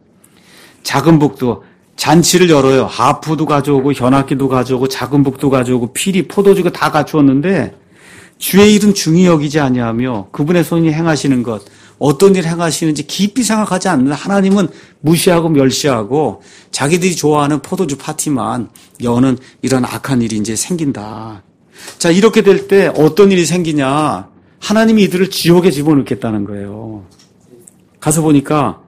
작은 북도 잔치를 열어요. 하프도 가져오고 현악기도 가져오고 작은 북도 가져오고 피리 포도주가 다 갖추었는데 주의 일은 중히 여기지 아니하며 그분의 손이 행하시는 것 어떤 일 행하시는지 깊이 생각하지 않는 하나님은 무시하고 멸시하고 자기들이 좋아하는 포도주 파티만 여는 이런 악한 일이 이제 생긴다. 자, 이렇게 될 때 어떤 일이 생기냐? 하나님이 이들을 지옥에 집어넣겠다는 거예요. 가서 보니까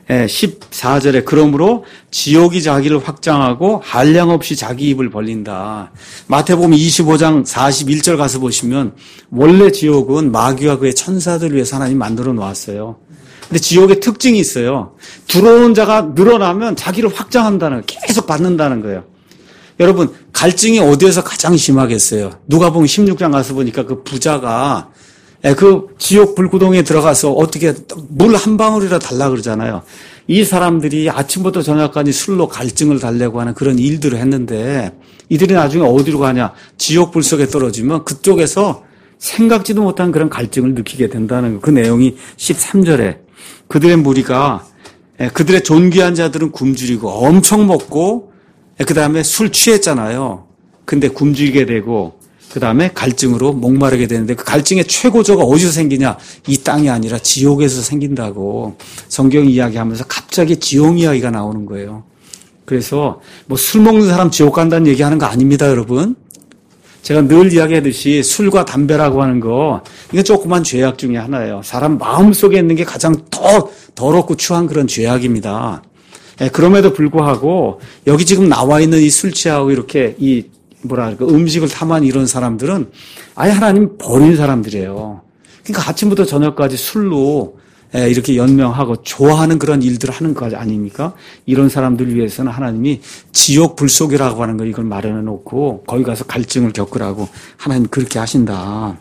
십사 절에 그러므로 지옥이 자기를 확장하고 한량없이 자기 입을 벌린다. 마태복음 이십오 장 사십일 절 가서 보시면 원래 지옥은 마귀와 그의 천사들을 위해서 하나님 만들어 놓았어요. 근데 지옥의 특징이 있어요. 들어오는 자가 늘어나면 자기를 확장한다는 거예요. 계속 받는다는 거예요. 여러분 갈증이 어디에서 가장 심하겠어요? 누가복음 십육 장 가서 보니까 그 부자가 그 지옥 불구덩이에 들어가서 어떻게 물 한 방울이라 달라 그러잖아요. 이 사람들이 아침부터 저녁까지 술로 갈증을 달래고 하는 그런 일들을 했는데 이들이 나중에 어디로 가냐? 지옥 불 속에 떨어지면 그쪽에서 생각지도 못한 그런 갈증을 느끼게 된다는 거. 그 내용이 십삼 절에 그들의 무리가 그들의 존귀한 자들은 굶주리고 엄청 먹고 그 다음에 술 취했잖아요. 근데 굶주리게 되고 그 다음에 갈증으로 목마르게 되는데 그 갈증의 최고조가 어디서 생기냐? 이 땅이 아니라 지옥에서 생긴다고 성경이 이야기하면서 갑자기 지옥 이야기가 나오는 거예요. 그래서 뭐 술 먹는 사람 지옥 간다는 얘기하는 거 아닙니다, 여러분. 제가 늘 이야기하듯이 술과 담배라고 하는 거 이게 조그만 죄악 중에 하나예요. 사람 마음속에 있는 게 가장 더 더럽고 추한 그런 죄악입니다. 예, 그럼에도 불구하고 여기 지금 나와 있는 이 술 취하고 이렇게 이 뭐랄까 음식을 탐한 이런 사람들은 아예 하나님 버린 사람들이에요. 그러니까 아침부터 저녁까지 술로 이렇게 연명하고 좋아하는 그런 일들을 하는 거 아닙니까? 이런 사람들을 위해서는 하나님이 지옥 불속이라고 하는 거 이걸 마련해 놓고 거기 가서 갈증을 겪으라고 하나님 그렇게 하신다.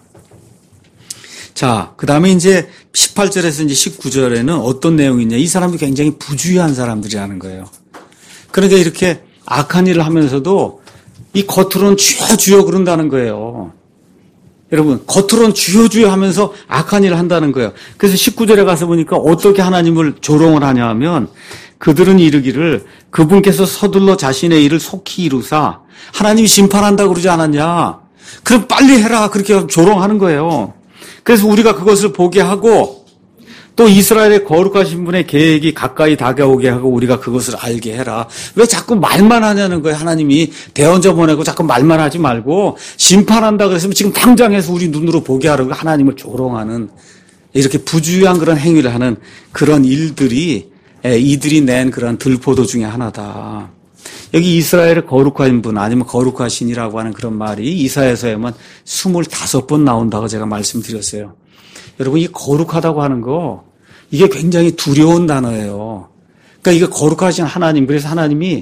자, 그 다음에 이제 십팔 절에서 이제 십구 절에는 어떤 내용이냐. 이 사람들이 굉장히 부주의한 사람들이라는 거예요. 그러니까 이렇게 악한 일을 하면서도 이 겉으로는 주여 주여 그런다는 거예요. 여러분 겉으로는 주여 주여 하면서 악한 일을 한다는 거예요. 그래서 십구 절에 가서 보니까 어떻게 하나님을 조롱을 하냐 하면 그들은 이르기를 그분께서 서둘러 자신의 일을 속히 이루사 하나님이 심판한다고 그러지 않았냐. 그럼 빨리 해라 그렇게 조롱하는 거예요. 그래서 우리가 그것을 보게 하고 또 이스라엘의 거룩하신 분의 계획이 가까이 다가오게 하고 우리가 그것을 알게 해라. 왜 자꾸 말만 하냐는 거예요. 하나님이 대언자 보내고 자꾸 말만 하지 말고 심판한다 그랬으면 지금 당장 해서 우리 눈으로 보게 하라고 하나님을 조롱하는 이렇게 부주의한 그런 행위를 하는 그런 일들이 이들이 낸 그런 들포도 중에 하나다. 여기 이스라엘의 거룩한 분 아니면 거룩하신이라고 하는 그런 말이 이사야서에만 스물다섯 번 나온다고 제가 말씀드렸어요. 여러분, 이 거룩하다고 하는 거 이게 굉장히 두려운 단어예요. 그러니까 이게 거룩하신 하나님, 그래서 하나님이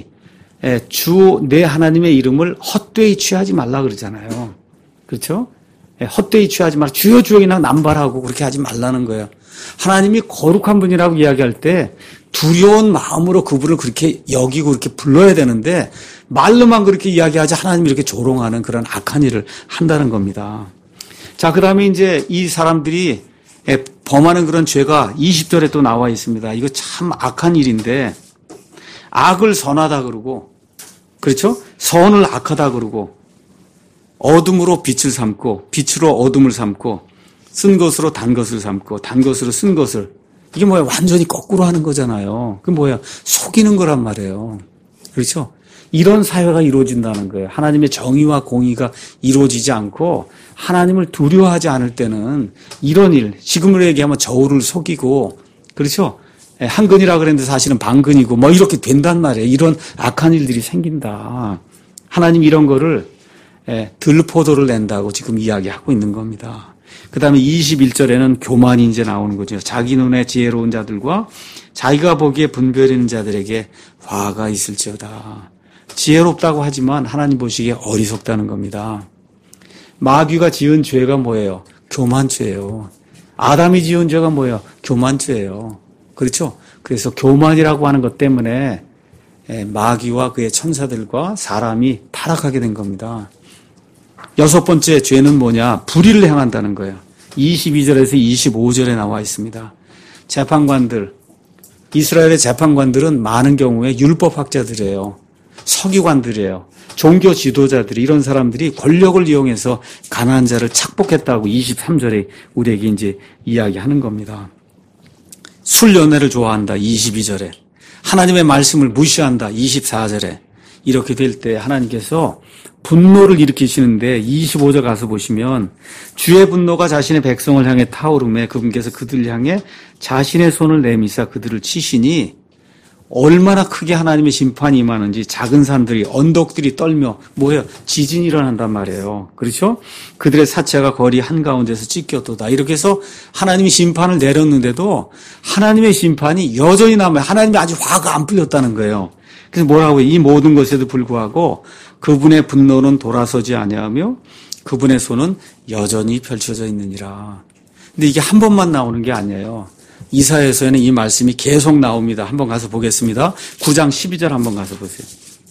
주 내 하나님의 이름을 헛되이 취하지 말라 그러잖아요. 그렇죠? 헛되이 취하지 말라. 주여 주여 그냥 남발하고 그렇게 하지 말라는 거예요. 하나님이 거룩한 분이라고 이야기할 때 두려운 마음으로 그분을 그렇게 여기고 그렇게 불러야 되는데 말로만 그렇게 이야기하지 하나님이 이렇게 조롱하는 그런 악한 일을 한다는 겁니다. 자, 그 다음에 이제 이 사람들이 범하는 그런 죄가 이십 절에 또 나와 있습니다. 이거 참 악한 일인데 악을 선하다 그러고, 그렇죠? 선을 악하다 그러고, 어둠으로 빛을 삼고 빛으로 어둠을 삼고 쓴 것으로 단 것을 삼고 단 것으로 쓴 것을, 이게 뭐야? 완전히 거꾸로 하는 거잖아요. 그게 뭐야? 속이는 거란 말이에요. 그렇죠? 이런 사회가 이루어진다는 거예요. 하나님의 정의와 공의가 이루어지지 않고 하나님을 두려워하지 않을 때는 이런 일, 지금으로 얘기하면 저울을 속이고, 그렇죠? 한 근이라 그랬는데 사실은 반 근이고 뭐 이렇게 된단 말이에요. 이런 악한 일들이 생긴다. 하나님 이런 거를 들포도를 낸다고 지금 이야기하고 있는 겁니다. 그 다음에 이십일 절에는 교만이 이제 나오는 거죠. 자기 눈에 지혜로운 자들과 자기가 보기에 분별 있는 자들에게 화가 있을지어다. 지혜롭다고 하지만 하나님 보시기에 어리석다는 겁니다. 마귀가 지은 죄가 뭐예요? 교만죄예요. 아담이 지은 죄가 뭐예요? 교만죄예요. 그렇죠? 그래서 교만이라고 하는 것 때문에 마귀와 그의 천사들과 사람이 타락하게 된 겁니다. 여섯 번째 죄는 뭐냐? 불의를 행한다는 거예요. 이십이 절에서 이십오 절에 나와 있습니다. 재판관들, 이스라엘의 재판관들은 많은 경우에 율법학자들이에요. 서기관들이에요. 종교 지도자들이, 이런 사람들이 권력을 이용해서 가난한 자를 착복했다고 이십삼 절에 우리에게 이제 이야기하는 겁니다. 술 연애를 좋아한다. 이십이 절에. 하나님의 말씀을 무시한다. 이십사 절에. 이렇게 될 때 하나님께서 분노를 일으키시는데 이십오 절 가서 보시면 주의 분노가 자신의 백성을 향해 타오르매 그분께서 그들 향해 자신의 손을 내미사 그들을 치시니 얼마나 크게 하나님의 심판이 임하는지 작은 산들이, 언덕들이 떨며 뭐예요? 지진이 일어난단 말이에요. 그렇죠? 그들의 사체가 거리 한가운데서 찢겼도다. 이렇게 해서 하나님이 심판을 내렸는데도 하나님의 심판이 여전히 남아요. 하나님이 아직 화가 안 풀렸다는 거예요. 그래서 뭐라고 해요? 이 모든 것에도 불구하고 그분의 분노는 돌아서지 아니하며 그분의 손은 여전히 펼쳐져 있느니라. 근데 이게 한 번만 나오는 게 아니에요. 이사야서에는 이 말씀이 계속 나옵니다. 한번 가서 보겠습니다. 구 장 십이 절 한번 가서 보세요.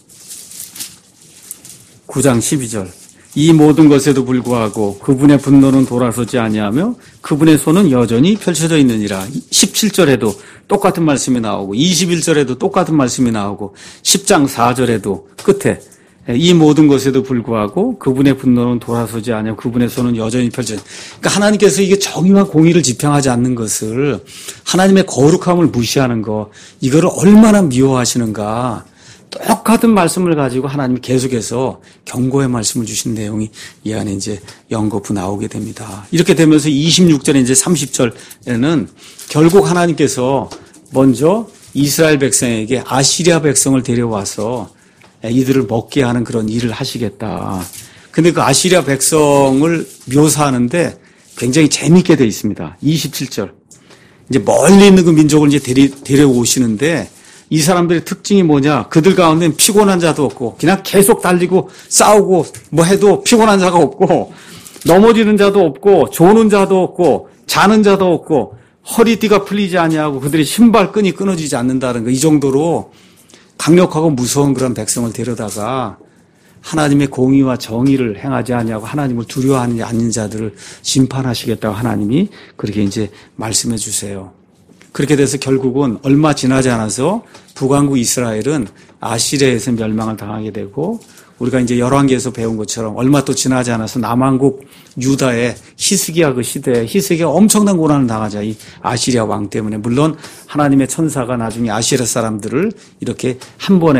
구 장 십이 절. 이 모든 것에도 불구하고 그분의 분노는 돌아서지 아니하며 그분의 손은 여전히 펼쳐져 있느니라. 십칠 절에도 똑같은 말씀이 나오고 이십일 절에도 똑같은 말씀이 나오고 십 장 사 절에도 끝에 이 모든 것에도 불구하고 그분의 분노는 돌아서지 않으며 그분의 손은 여전히 펼쳐져. 그러니까 하나님께서 이게 정의와 공의를 지평하지 않는 것을, 하나님의 거룩함을 무시하는 거, 이거를 얼마나 미워하시는가. 똑같은 말씀을 가지고 하나님이 계속해서 경고의 말씀을 주신 내용이 이 안에 이제 연거푸 나오게 됩니다. 이렇게 되면서 이십육 절에 이제 삼십 절에는 결국 하나님께서 먼저 이스라엘 백성에게 아시리아 백성을 데려와서 이들을 먹게 하는 그런 일을 하시겠다. 근데 그 아시리아 백성을 묘사하는데 굉장히 재미있게 되어 있습니다. 이십칠 절. 이제 멀리 있는 그 민족을 이제 데리, 데려오시는데 이 사람들의 특징이 뭐냐? 그들 가운데는 피곤한 자도 없고 그냥 계속 달리고 싸우고 뭐 해도 피곤한 자가 없고 넘어지는 자도 없고 조는 자도 없고 자는 자도 없고 허리띠가 풀리지 아니하고 그들의 신발끈이 끊어지지 않는다는 거, 이 정도로 강력하고 무서운 그런 백성을 데려다가 하나님의 공의와 정의를 행하지 아니하고 하나님을 두려워하지 않는 자들을 심판하시겠다고 하나님이 그렇게 이제 말씀해 주세요. 그렇게 돼서 결국은 얼마 지나지 않아서 북왕국 이스라엘은 아시리아에서 멸망을 당하게 되고, 우리가 이제 열왕기에서 배운 것처럼 얼마 또 지나지 않아서 남왕국 유다의 히스기야 그 시대에 히스기야 엄청난 고난을 당하자, 이 아시리아 왕 때문에. 물론 하나님의 천사가 나중에 아시리아 사람들을 이렇게 한 번에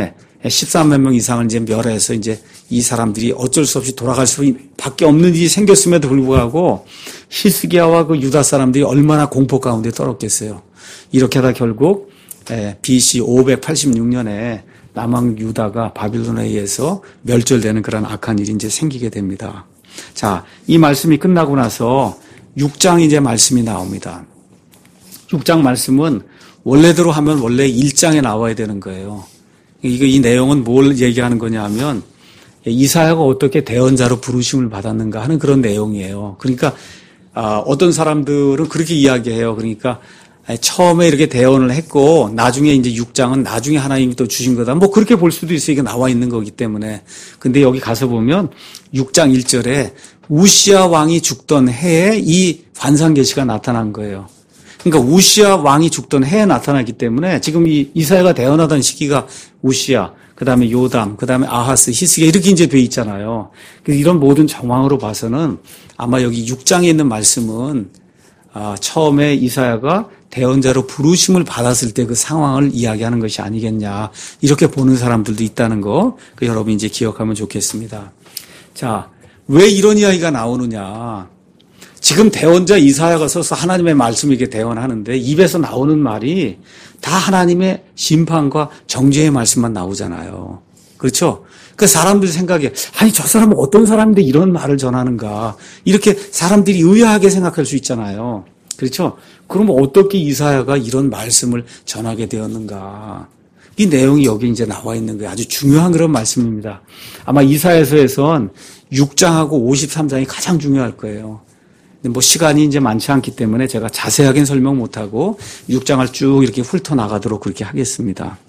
십삼만 명 이상을 이제 멸해서 이제 이 사람들이 어쩔 수 없이 돌아갈 수밖에 없는 일이 생겼음에도 불구하고 히스기야와 그 유다 사람들이 얼마나 공포 가운데 떨었겠어요. 이렇게 하다 결국 비씨 오백팔십육 년에 남왕 유다가 바빌론에 의해서 멸절되는 그런 악한 일이 이제 생기게 됩니다. 자, 이 말씀이 끝나고 나서 육 장 이제 말씀이 나옵니다. 육 장 말씀은 원래대로 하면 원래 일 장에 나와야 되는 거예요. 이거 이 내용은 뭘 얘기하는 거냐 하면 이사야가 어떻게 대언자로 부르심을 받았는가 하는 그런 내용이에요. 그러니까 어떤 사람들은 그렇게 이야기해요. 그러니까 처음에 이렇게 대언을 했고 나중에 이제 육 장은 나중에 하나님이 또 주신 거다. 뭐 그렇게 볼 수도 있어요. 이게 나와 있는 거기 때문에. 근데 여기 가서 보면 육 장 일 절에 우시야 왕이 죽던 해에 이 환상 계시가 나타난 거예요. 그러니까 우시야 왕이 죽던 해에 나타났기 때문에 지금 이 이사야가 대언하던 시기가 우시야, 그 다음에 요담, 그 다음에 아하스, 히스기야 이렇게 이제 돼 있잖아요. 그래서 이런 모든 정황으로 봐서는 아마 여기 육 장에 있는 말씀은 아, 처음에 이사야가 대언자로 부르심을 받았을 때 그 상황을 이야기하는 것이 아니겠냐 이렇게 보는 사람들도 있다는 거 그 여러분 이제 기억하면 좋겠습니다. 자, 왜 이런 이야기가 나오느냐? 지금 대언자 이사야가 서서 하나님의 말씀을 이렇게 대언하는데 입에서 나오는 말이 다 하나님의 심판과 정죄의 말씀만 나오잖아요. 그렇죠? 그 사람들 생각에 아니 저 사람은 어떤 사람인데 이런 말을 전하는가 이렇게 사람들이 의아하게 생각할 수 있잖아요. 그렇죠? 그럼 어떻게 이사야가 이런 말씀을 전하게 되었는가? 이 내용이 여기 이제 나와 있는 거예요. 아주 중요한 그런 말씀입니다. 아마 이사야서에선 육 장하고 오십삼 장이 가장 중요할 거예요. 뭐 시간이 이제 많지 않기 때문에 제가 자세하게는 설명 못하고 육 장을 쭉 이렇게 훑어 나가도록 그렇게 하겠습니다.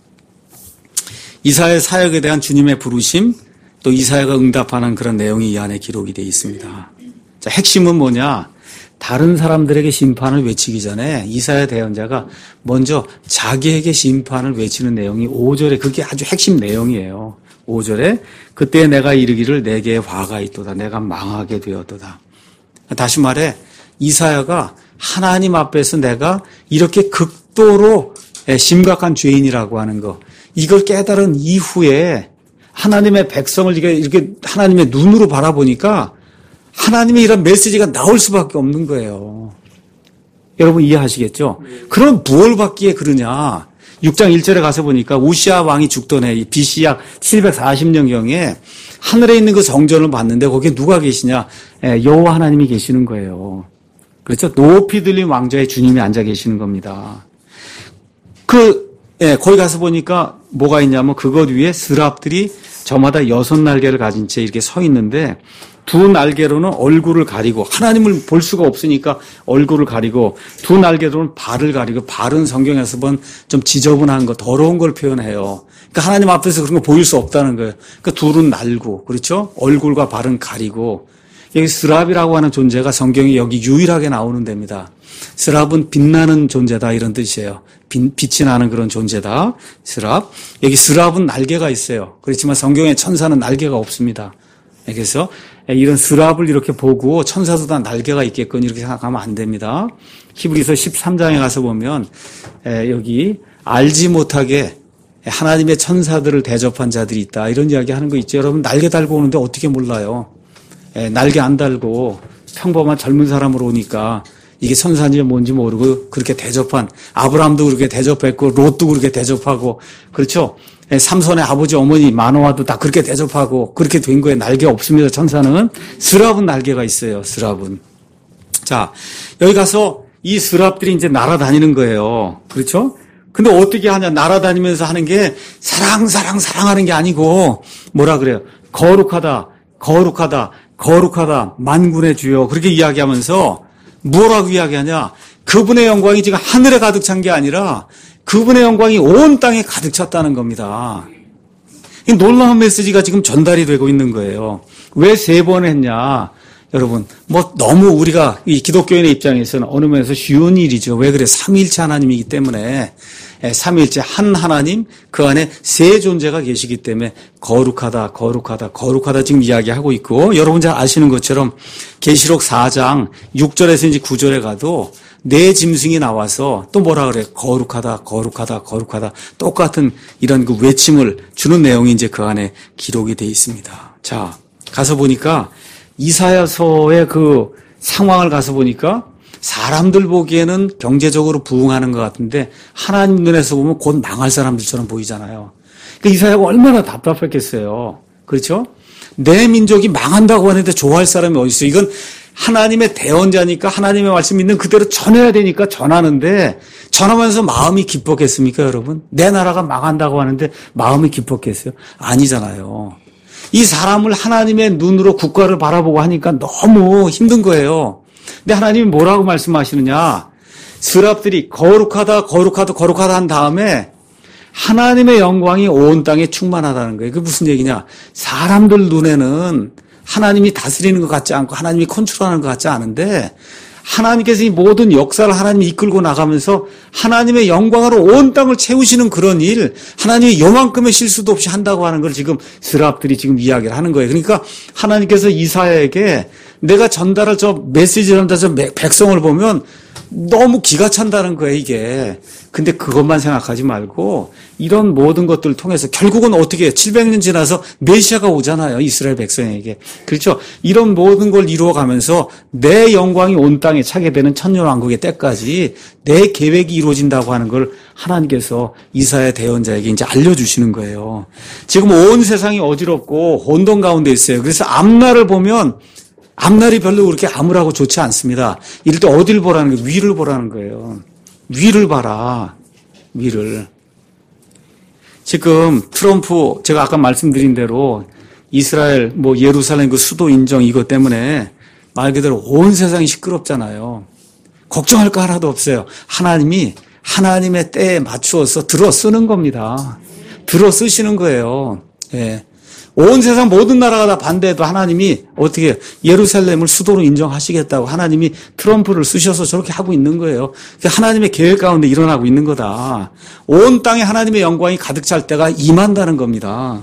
이사야의 사역에 대한 주님의 부르심, 또 이사야가 응답하는 그런 내용이 이 안에 기록이 되어 있습니다. 자, 핵심은 뭐냐? 다른 사람들에게 심판을 외치기 전에 이사야 대언자가 먼저 자기에게 심판을 외치는 내용이 오 절에 그게 아주 핵심 내용이에요. 오 절에 그때 내가 이르기를 내게 화가 있도다. 내가 망하게 되었도다. 다시 말해 이사야가 하나님 앞에서 내가 이렇게 극도로 심각한 죄인이라고 하는 거 이걸 깨달은 이후에 하나님의 백성을 이렇게 하나님의 눈으로 바라보니까 하나님의 이런 메시지가 나올 수밖에 없는 거예요. 여러분 이해하시겠죠? 그럼 무엇을 받기에 그러냐? 육 장 일 절에 가서 보니까 우시야 왕이 죽던 해 비씨 약 칠백사십 년경에 하늘에 있는 그 성전을 봤는데 거기에 누가 계시냐? 여호와 하나님이 계시는 거예요. 그렇죠? 높이 들린 왕좌에 주님이 앉아 계시는 겁니다. 그 예, 거기 가서 보니까 뭐가 있냐면 그것 위에 스랍들이 저마다 여섯 날개를 가진 채 이렇게 서 있는데 두 날개로는 얼굴을 가리고 하나님을 볼 수가 없으니까 얼굴을 가리고 두 날개로는 발을 가리고 발은 성경에서 본 좀 지저분한 거 더러운 걸 표현해요. 그러니까 하나님 앞에서 그런 거 보일 수 없다는 거예요. 그러니까 둘은 날고 그렇죠? 얼굴과 발은 가리고 여기 스랍이라고 하는 존재가 성경에 여기 유일하게 나오는 데입니다. 스랍은 빛나는 존재다 이런 뜻이에요. 빛, 빛이 나는 그런 존재다. 스랍. 여기 스랍은 날개가 있어요. 그렇지만 성경에 천사는 날개가 없습니다. 그래서 이런 스랍을 이렇게 보고 천사도 다 날개가 있겠군 이렇게 생각하면 안 됩니다. 히브리서 십삼 장에 가서 보면 여기 알지 못하게 하나님의 천사들을 대접한 자들이 있다 이런 이야기 하는 거 있죠. 여러분 날개 달고 오는데 어떻게 몰라요? 날개 안 달고 평범한 젊은 사람으로 오니까 이게 천사인지 뭔지 모르고 그렇게 대접한 아브라함도 그렇게 대접했고 롯도 그렇게 대접하고 그렇죠. 삼손의 아버지 어머니 마노아도 다 그렇게 대접하고 그렇게 된 거예요. 날개 없습니다. 천사는. 스랍은 날개가 있어요. 스랍은. 자, 여기 가서 이 스랍들이 이제 날아다니는 거예요. 그렇죠? 근데 어떻게 하냐? 날아다니면서 하는 게 사랑 사랑 사랑하는 게 아니고 뭐라 그래요? 거룩하다. 거룩하다. 거룩하다. 만군의 주여. 그렇게 이야기하면서 뭐라고 이야기하냐? 그분의 영광이 지금 하늘에 가득 찬 게 아니라 그분의 영광이 온 땅에 가득 찼다는 겁니다. 이 놀라운 메시지가 지금 전달이 되고 있는 거예요. 왜 세 번 했냐? 여러분, 뭐 너무 우리가 이 기독교인의 입장에서는 어느 면에서 쉬운 일이죠. 왜 그래? 삼위일체 하나님이기 때문에 삼위일체 한 하나님 그 안에 세 존재가 계시기 때문에 거룩하다, 거룩하다, 거룩하다 지금 이야기하고 있고 여러분 잘 아시는 것처럼 계시록 사 장 육 절에서 이제 구 절에 가도 네 짐승이 나와서 또 뭐라 그래? 거룩하다, 거룩하다, 거룩하다. 똑같은 이런 그 외침을 주는 내용이 이제 그 안에 기록이 되어 있습니다. 자, 가서 보니까 이사야서의 그 상황을 가서 보니까 사람들 보기에는 경제적으로 부흥하는 것 같은데 하나님 눈에서 보면 곧 망할 사람들처럼 보이잖아요. 그러니까 이사야가 얼마나 답답했겠어요. 그렇죠? 내 민족이 망한다고 하는데 좋아할 사람이 어디 있어요? 이건 하나님의 대언자니까 하나님의 말씀 있는 그대로 전해야 되니까 전하는데 전하면서 마음이 기뻤겠습니까, 여러분? 내 나라가 망한다고 하는데 마음이 기뻤겠어요? 아니잖아요. 이 사람을 하나님의 눈으로 국가를 바라보고 하니까 너무 힘든 거예요. 근데 하나님이 뭐라고 말씀하시느냐? 스랍들이 거룩하다, 거룩하다, 거룩하다 한 다음에 하나님의 영광이 온 땅에 충만하다는 거예요. 그게 무슨 얘기냐? 사람들 눈에는 하나님이 다스리는 것 같지 않고 하나님이 컨트롤하는 것 같지 않은데 하나님께서 이 모든 역사를 하나님이 이끌고 나가면서 하나님의 영광으로 온 땅을 채우시는 그런 일, 하나님이 요만큼의 실수도 없이 한다고 하는 걸 지금 스랍들이 지금 이야기를 하는 거예요. 그러니까 하나님께서 이사야에게 내가 전달할 저 메시지를 한다 저 백성을 보면 너무 기가 찬다는 거예요, 이게. 근데 그것만 생각하지 말고 이런 모든 것들을 통해서 결국은 어떻게 해요? 칠백 년 지나서 메시아가 오잖아요, 이스라엘 백성에게. 그렇죠? 이런 모든 걸 이루어가면서 내 영광이 온 땅에 차게 되는 천년왕국의 때까지 내 계획이 이루어진다고 하는 걸 하나님께서 이사야 대언자에게 이제 알려주시는 거예요. 지금 온 세상이 어지럽고 혼돈 가운데 있어요. 그래서 앞날을 보면 앞날이 별로 그렇게 암울하고 좋지 않습니다. 이럴 때 어딜 보라는 거예요? 위를 보라는 거예요. 위를 봐라. 위를. 지금 트럼프 제가 아까 말씀드린 대로 이스라엘 뭐 예루살렘 그 수도 인정 이것 때문에 말 그대로 온 세상이 시끄럽잖아요. 걱정할 거 하나도 없어요. 하나님이 하나님의 때에 맞추어서 들어 쓰는 겁니다. 들어 쓰시는 거예요. 예. 온 세상 모든 나라가 다 반대해도 하나님이 어떻게 예루살렘을 수도로 인정하시겠다고 하나님이 트럼프를 쓰셔서 저렇게 하고 있는 거예요. 하나님의 계획 가운데 일어나고 있는 거다. 온 땅에 하나님의 영광이 가득 찰 때가 임한다는 겁니다.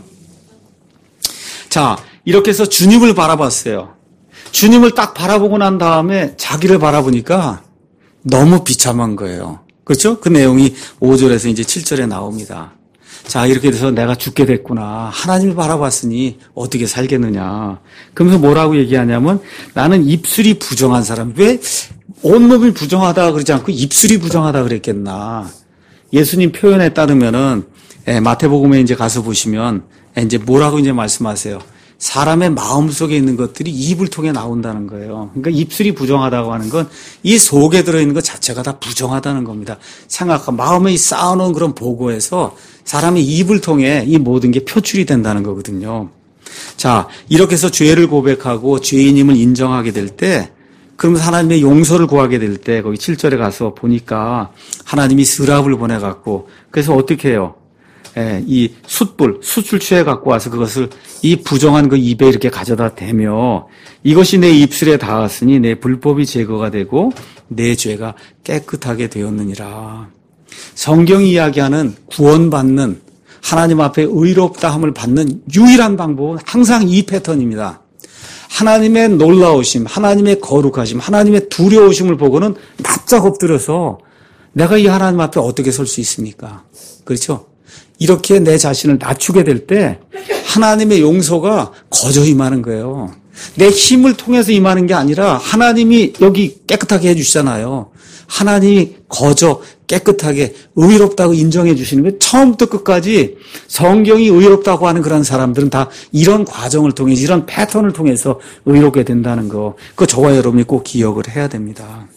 자, 이렇게 해서 주님을 바라봤어요. 주님을 딱 바라보고 난 다음에 자기를 바라보니까 너무 비참한 거예요. 그렇죠? 그 내용이 오 절에서 이제 칠 절에 나옵니다. 자, 이렇게 돼서 내가 죽게 됐구나. 하나님을 바라봤으니 어떻게 살겠느냐. 그러면서 뭐라고 얘기하냐면 나는 입술이 부정한 사람. 왜 온몸이 부정하다 그러지 않고 입술이 부정하다 그랬겠나. 예수님 표현에 따르면은 예, 마태복음에 이제 가서 보시면 예, 이제 뭐라고 이제 말씀하세요. 사람의 마음 속에 있는 것들이 입을 통해 나온다는 거예요. 그러니까 입술이 부정하다고 하는 건 이 속에 들어있는 것 자체가 다 부정하다는 겁니다. 생각과 마음에 쌓아놓은 그런 보고에서 사람의 입을 통해 이 모든 게 표출이 된다는 거거든요. 자, 이렇게 해서 죄를 고백하고 죄인임을 인정하게 될 때, 그러면서 하나님의 용서를 구하게 될 때, 거기 칠 절에 가서 보니까 하나님이 스랍을 보내갖고, 그래서 어떻게 해요? 예, 이 숯불, 숯을 취해 갖고 와서 그것을 이 부정한 그 입에 이렇게 가져다 대며 이것이 내 입술에 닿았으니 내 불법이 제거가 되고 내 죄가 깨끗하게 되었느니라. 성경이 이야기하는 구원받는 하나님 앞에 의롭다함을 받는 유일한 방법은 항상 이 패턴입니다. 하나님의 놀라우심, 하나님의 거룩하심, 하나님의 두려우심을 보고는 납작 엎드려서 내가 이 하나님 앞에 어떻게 설 수 있습니까? 그렇죠? 이렇게 내 자신을 낮추게 될 때 하나님의 용서가 거저 임하는 거예요. 내 힘을 통해서 임하는 게 아니라 하나님이 여기 깨끗하게 해주시잖아요. 하나님이 거저 깨끗하게 의롭다고 인정해 주시는 거예요. 처음부터 끝까지 성경이 의롭다고 하는 그런 사람들은 다 이런 과정을 통해서 이런 패턴을 통해서 의롭게 된다는 거. 그거 저와 여러분이 꼭 기억을 해야 됩니다.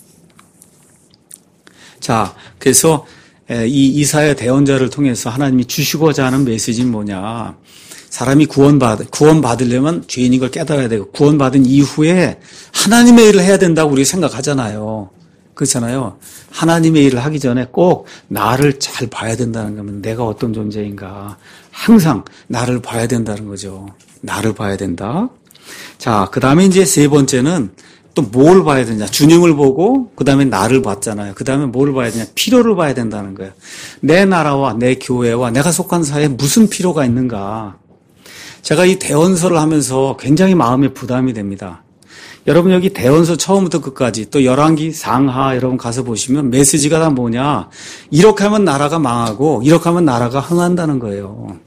자, 그래서 이 이사야 대언자를 통해서 하나님이 주시고자 하는 메시지는 뭐냐. 사람이 구원받, 구원받으려면 죄인인 걸 깨달아야 되고 구원받은 이후에 하나님의 일을 해야 된다고 우리가 생각하잖아요. 그렇잖아요. 하나님의 일을 하기 전에 꼭 나를 잘 봐야 된다는 거면 내가 어떤 존재인가. 항상 나를 봐야 된다는 거죠. 나를 봐야 된다. 자, 그 다음에 이제 세 번째는 또 뭘 봐야 되냐. 주님을 보고 그 다음에 나를 봤잖아요. 그 다음에 뭘 봐야 되냐. 필요를 봐야 된다는 거예요. 내 나라와 내 교회와 내가 속한 사회에 무슨 필요가 있는가. 제가 이 대언서를 하면서 굉장히 마음에 부담이 됩니다. 여러분 여기 대언서 처음부터 끝까지 또 열왕기 상하 여러분 가서 보시면 메시지가 다 뭐냐. 이렇게 하면 나라가 망하고 이렇게 하면 나라가 흥한다는 거예요.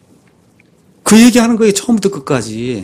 그 얘기하는 거예요. 처음부터 끝까지.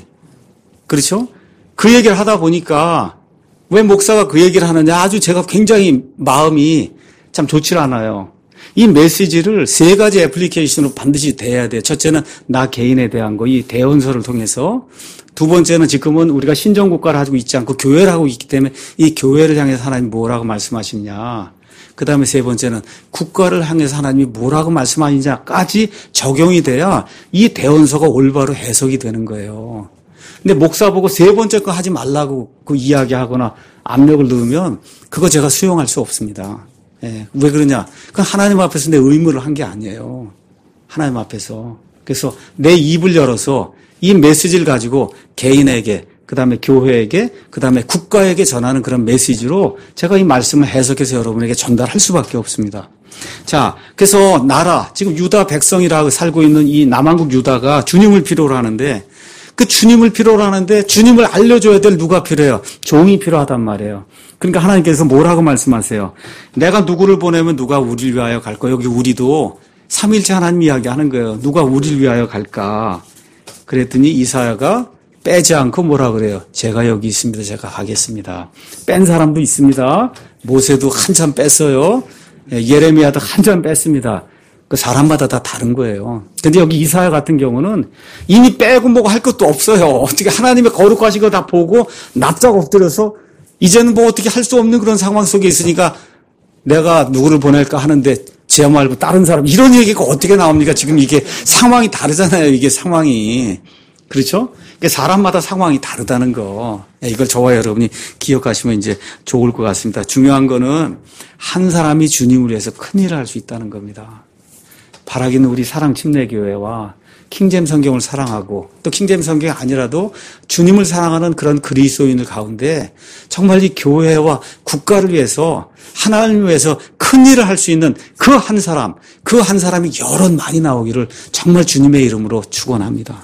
그렇죠? 그 얘기를 하다 보니까 왜 목사가 그 얘기를 하느냐. 아주 제가 굉장히 마음이 참 좋지 않아요. 이 메시지를 세 가지 애플리케이션으로 반드시 돼야 돼요. 첫째는 나 개인에 대한 거, 이 대언서를 통해서. 두 번째는 지금은 우리가 신정국가를 하고 있지 않고 교회를 하고 있기 때문에 이 교회를 향해서 하나님이 뭐라고 말씀하시냐. 그 다음에 세 번째는 국가를 향해서 하나님이 뭐라고 말씀하시냐까지 적용이 돼야 이 대언서가 올바로 해석이 되는 거예요. 근데 목사 보고 세 번째 거 하지 말라고 그 이야기하거나 압력을 넣으면 그거 제가 수용할 수 없습니다. 예, 왜 그러냐? 그건 하나님 앞에서 내 의무를 한 게 아니에요. 하나님 앞에서. 그래서 내 입을 열어서 이 메시지를 가지고 개인에게, 그 다음에 교회에게, 그 다음에 국가에게 전하는 그런 메시지로 제가 이 말씀을 해석해서 여러분에게 전달할 수밖에 없습니다. 자, 그래서 나라, 지금 유다 백성이라고 살고 있는 이 남한국 유다가 주님을 필요로 하는데 그 주님을 필요로 하는데 주님을 알려줘야 될 누가 필요해요? 종이 필요하단 말이에요. 그러니까 하나님께서 뭐라고 말씀하세요? 내가 누구를 보내면 누가 우리를 위하여 갈 거예요? 여기 우리도 삼일째 하나님 이야기하는 거예요. 누가 우리를 위하여 갈까? 그랬더니 이사야가 빼지 않고 뭐라 그래요? 제가 여기 있습니다. 제가 가겠습니다. 뺀 사람도 있습니다. 모세도 한참 뺐어요. 예레미야도 한참 뺐습니다. 그 사람마다 다 다른 거예요. 근데 여기 이사야 같은 경우는 이미 빼고 뭐고 할 것도 없어요. 어떻게 하나님의 거룩하신 거 다 보고 납작 엎드려서 이제는 뭐 어떻게 할 수 없는 그런 상황 속에 있으니까 내가 누구를 보낼까 하는데 쟤 말고 다른 사람 이런 얘기가 어떻게 나옵니까? 지금 이게 상황이 다르잖아요. 이게 상황이. 그렇죠? 그러니까 사람마다 상황이 다르다는 거. 이걸 저와 여러분이 기억하시면 이제 좋을 것 같습니다. 중요한 거는 한 사람이 주님을 위해서 큰일을 할 수 있다는 겁니다. 바라기는 우리 사랑 침례교회와 킹잼 성경을 사랑하고 또 킹잼 성경이 아니라도 주님을 사랑하는 그런 그리스도인들 가운데 정말 이 교회와 국가를 위해서 하나님을 위해서 큰일을 할 수 있는 그 한 사람, 그 한 사람이 여럿 많이 나오기를 정말 주님의 이름으로 축원합니다.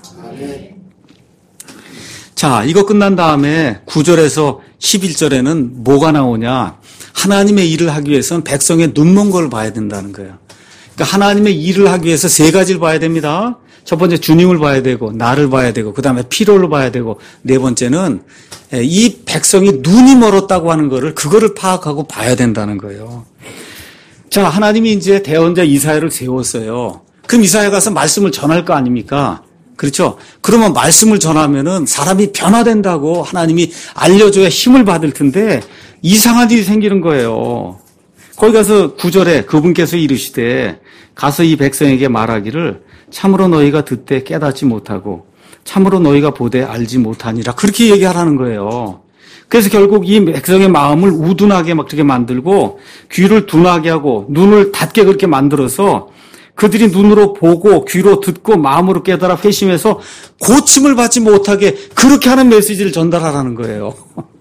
자, 이거 끝난 다음에 구 절에서 십일 절에는 뭐가 나오냐? 하나님의 일을 하기 위해서는 백성의 눈먼 걸 봐야 된다는 거예요. 그러니까 하나님의 일을 하기 위해서 세 가지를 봐야 됩니다. 첫 번째 주님을 봐야 되고 나를 봐야 되고 그 다음에 필요를 봐야 되고 네 번째는 이 백성이 눈이 멀었다고 하는 거를 그거를 파악하고 봐야 된다는 거예요. 자, 하나님이 이제 대언자 이사야를 세웠어요. 그럼 이사야 가서 말씀을 전할 거 아닙니까? 그렇죠? 그러면 말씀을 전하면은 사람이 변화된다고 하나님이 알려줘야 힘을 받을 텐데 이상한 일이 생기는 거예요. 거기 가서 구 절에 그분께서 이르시되 가서 이 백성에게 말하기를 참으로 너희가 듣되 깨닫지 못하고 참으로 너희가 보되 알지 못하니라 그렇게 얘기하라는 거예요. 그래서 결국 이 백성의 마음을 우둔하게 막 그렇게 만들고 귀를 둔하게 하고 눈을 닫게 그렇게 만들어서 그들이 눈으로 보고 귀로 듣고 마음으로 깨달아 회심해서 고침을 받지 못하게 그렇게 하는 메시지를 전달하라는 거예요.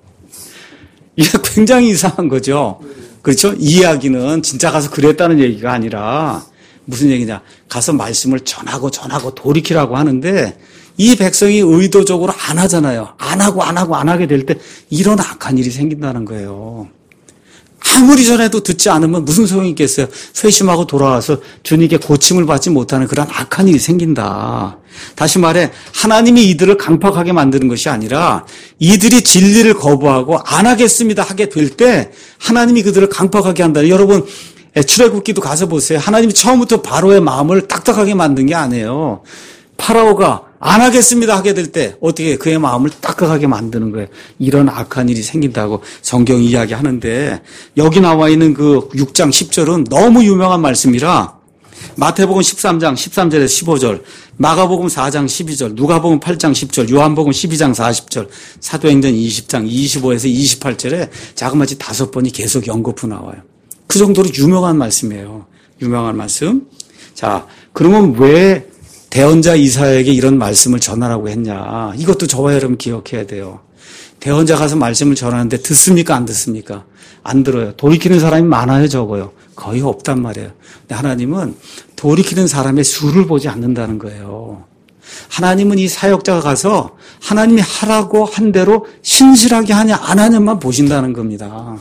이게 굉장히 이상한 거죠. 그렇죠? 이 이야기는 진짜 가서 그랬다는 얘기가 아니라 무슨 얘기냐. 가서 말씀을 전하고 전하고 돌이키라고 하는데 이 백성이 의도적으로 안 하잖아요. 안 하고 안 하고 안 하게 될 때 이런 악한 일이 생긴다는 거예요. 아무리 전해도 듣지 않으면 무슨 소용이 있겠어요. 회심하고 돌아와서 주님께 고침을 받지 못하는 그런 악한 일이 생긴다. 다시 말해 하나님이 이들을 강팍하게 만드는 것이 아니라 이들이 진리를 거부하고 안 하겠습니다 하게 될 때 하나님이 그들을 강팍하게 한다. 여러분 출애굽기도 가서 보세요. 하나님이 처음부터 바로의 마음을 딱딱하게 만든 게 아니에요. 파라오가 안 하겠습니다 하게 될 때 어떻게 그의 마음을 딱딱하게 만드는 거예요. 이런 악한 일이 생긴다고 성경이 이야기하는데 여기 나와 있는 그 육 장 십 절은 너무 유명한 말씀이라 마태복음 십삼 장 십삼 절에서 십오 절, 마가복음 사 장 십이 절, 누가복음 팔 장 십 절, 요한복음 십이 장 사십 절, 사도행전 이십 장 이십오에서 이십팔 절에 자그마치 다섯 번이 계속 연거푸 나와요. 그 정도로 유명한 말씀이에요. 유명한 말씀. 자, 그러면 왜 대언자 이사야에게 이런 말씀을 전하라고 했냐. 이것도 저와 여러분 기억해야 돼요. 대언자 가서 말씀을 전하는데 듣습니까? 안 듣습니까? 안 들어요. 돌이키는 사람이 많아요? 적어요? 거의 없단 말이에요. 근데 하나님은 돌이키는 사람의 수를 보지 않는다는 거예요. 하나님은 이 사역자가 가서 하나님이 하라고 한 대로 신실하게 하냐 안 하냐만 보신다는 겁니다.